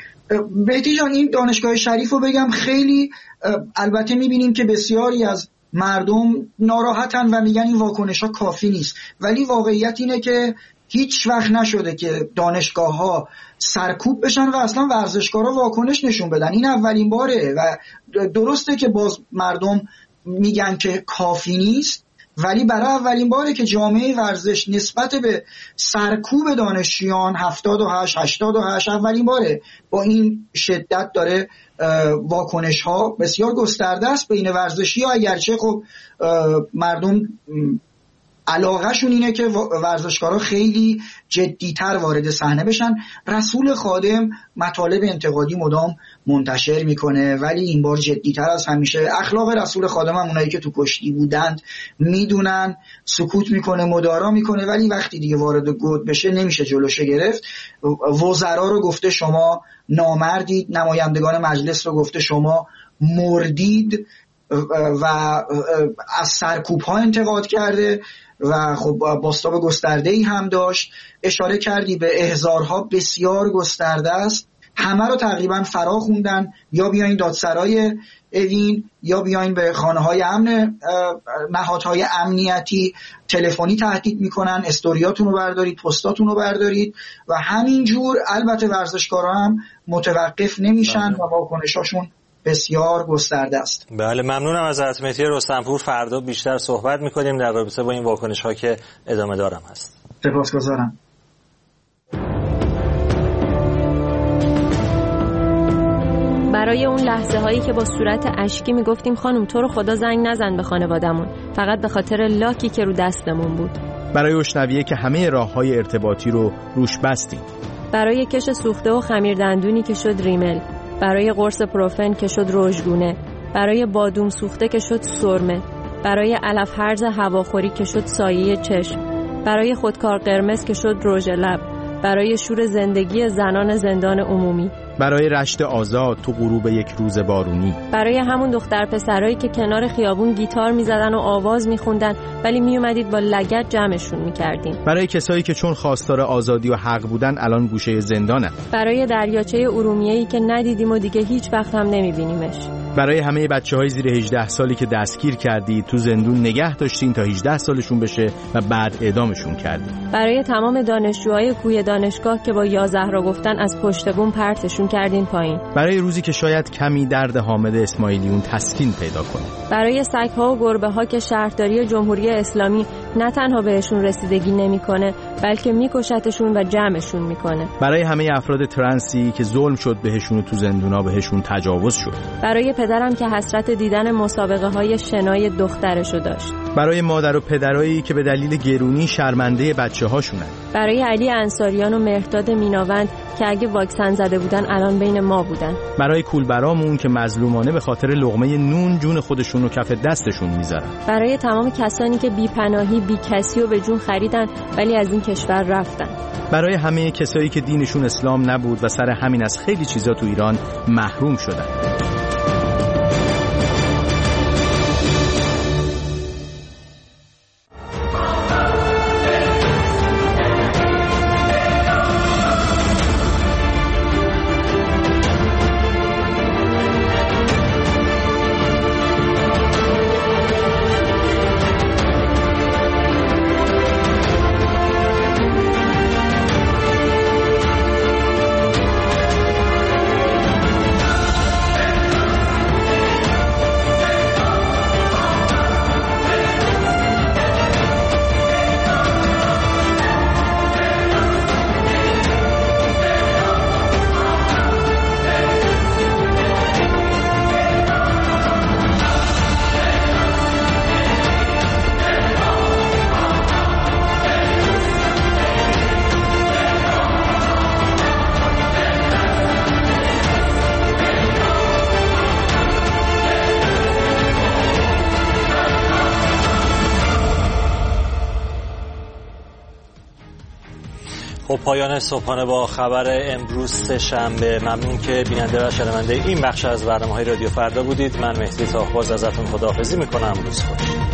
بهتی جان، این دانشگاه شریف رو بگم خیلی البته میبینیم که بسیاری از مردم ناراحتن و میگن این واکنش‌ها کافی نیست، ولی واقعیت اینه که هیچ وقت نشده که دانشگاه ها سرکوب بشن و اصلا ورزشکارا واکنش نشون بدن. این اولین باره و درسته که باز مردم میگن که کافی نیست، ولی برای اولین باره که جامعه ورزش نسبت به سرکوب دانشجویان هفتاد و هشت هشتاد و هشت اولین باره با این شدت داره واکنش ها بسیار گسترده است بین ورزشی ها، اگرچه خب مردم علاقهشون اینه که ورزشکارا خیلی جدیتر وارد صحنه بشن. رسول خادم مطالب انتقادی مدام منتشر میکنه، ولی این بار جدیتر از همیشه. اخلاق رسول خادم هم اونایی که تو کشتی بودند میدونن، سکوت میکنه، مدارا میکنه، ولی وقتی دیگه وارد گود بشه نمیشه جلوشه گرفت. وزرا رو گفته شما نامردید، نمایندگان مجلس رو گفته شما مردید و از سرکوب ها انتقاد کرده و خب بازتاب گسترده ای هم داشت. اشاره کردی به احضارها بسیار گسترده است همه رو تقریبا فرا خوندن، یا بیاین دادسرای اوین یا بیاین به خانه‌های امن، نهادهای امنیتی تلفنی تهدید میکنن، استوریاتون رو بردارید، پستاتون رو بردارید و همینجور. البته ورزشکارا هم متوقف نمیشن و واکنشاشون بسیار گسترده است. بله، ممنونم از حضرت مهدی رستمپور. فردا بیشتر صحبت میکنیم در رابطه با این واکنش‌ها که ادامه دارم هست. سپاسگزارم. برای اون لحظه هایی که با صورت اشکی میگفتیم خانم تو رو خدا زنگ نزن به خانوادمون، فقط به خاطر لاکی که رو دستمون بود. برای اشنویه که همه راههای ارتباطی رو روش بستیم. برای کش سوخته و خمیر دندونی که شد ریمل. برای قرص پروفن که شد رژگونه. برای بادوم سوخته که شد سرمه. برای علف هرز هواخوری که شد سایه چشم. برای خودکار قرمز که شد رژ لب. برای شور زندگی زنان زندان عمومی. برای رشت آزاد تو غروب یک روز بارونی. برای همون دختر پسرایی که کنار خیابون گیتار میزدن و آواز میخوندن ولی میومدید با لگد جمعشون میکردین. برای کسایی که چون خواستار آزادی و حق بودن الان گوشه زندانن. برای دریاچه ارومیه‌ای که ندیدیم و دیگه هیچ وقت هم نمیبینیمش. برای همه بچه‌های زیر هجده سالی که دستگیر کردید، تو زندون نگه داشتین تا هجده سالشون بشه و بعد اعدامشون کردید. برای تمام دانشجوهای کوی دانشگاه که با یازده را گفتن از پشت بوم پرتشون کردین پایین. برای روزی که شاید کمی درد حامد اسماعیلیون تسکین پیدا کنه. برای سگ‌ها و گربه‌ها که شهرداری جمهوری اسلامی نه تنها بهشون رسیدگی نمی‌کنه بلکه میکشتشون و جمعشون می‌کنه. برای همه افراد ترنسی که ظلم شد بهشون و تو زندونا بهشون تجاوز شد. برای پدرم که حسرت دیدن مسابقه‌های شنای دخترشو داشت. برای مادر و پدرایی که به دلیل گرونی شرمنده بچه‌هاشونن. برای علی انصاریان و مهرداد میناوند که اگه واکسن زده بودن الان بین ما بودن. برای کولبرامون که مظلومانه به خاطر لقمه نون جون خودشون رو کف دستشون میذارن. برای تمام کسانی که بی‌پناهی بی کسی رو به جون خریدن ولی از این کشور رفتن. برای همه کسایی که دینشون اسلام نبود و سر همین از خیلی چیزا تو ایران محروم شدن. خب پایان صبحانه با خبر امروز سه‌شنبه. ممنون که بیننده و شنونده این بخش از برنامه‌های رادیو فردا بودید. من مهدی تاهباز ازتون خداحافظی میکنم. روز خوش.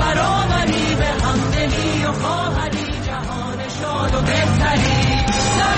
برابری به همدلی و خواهری جهان شاد و بهتری.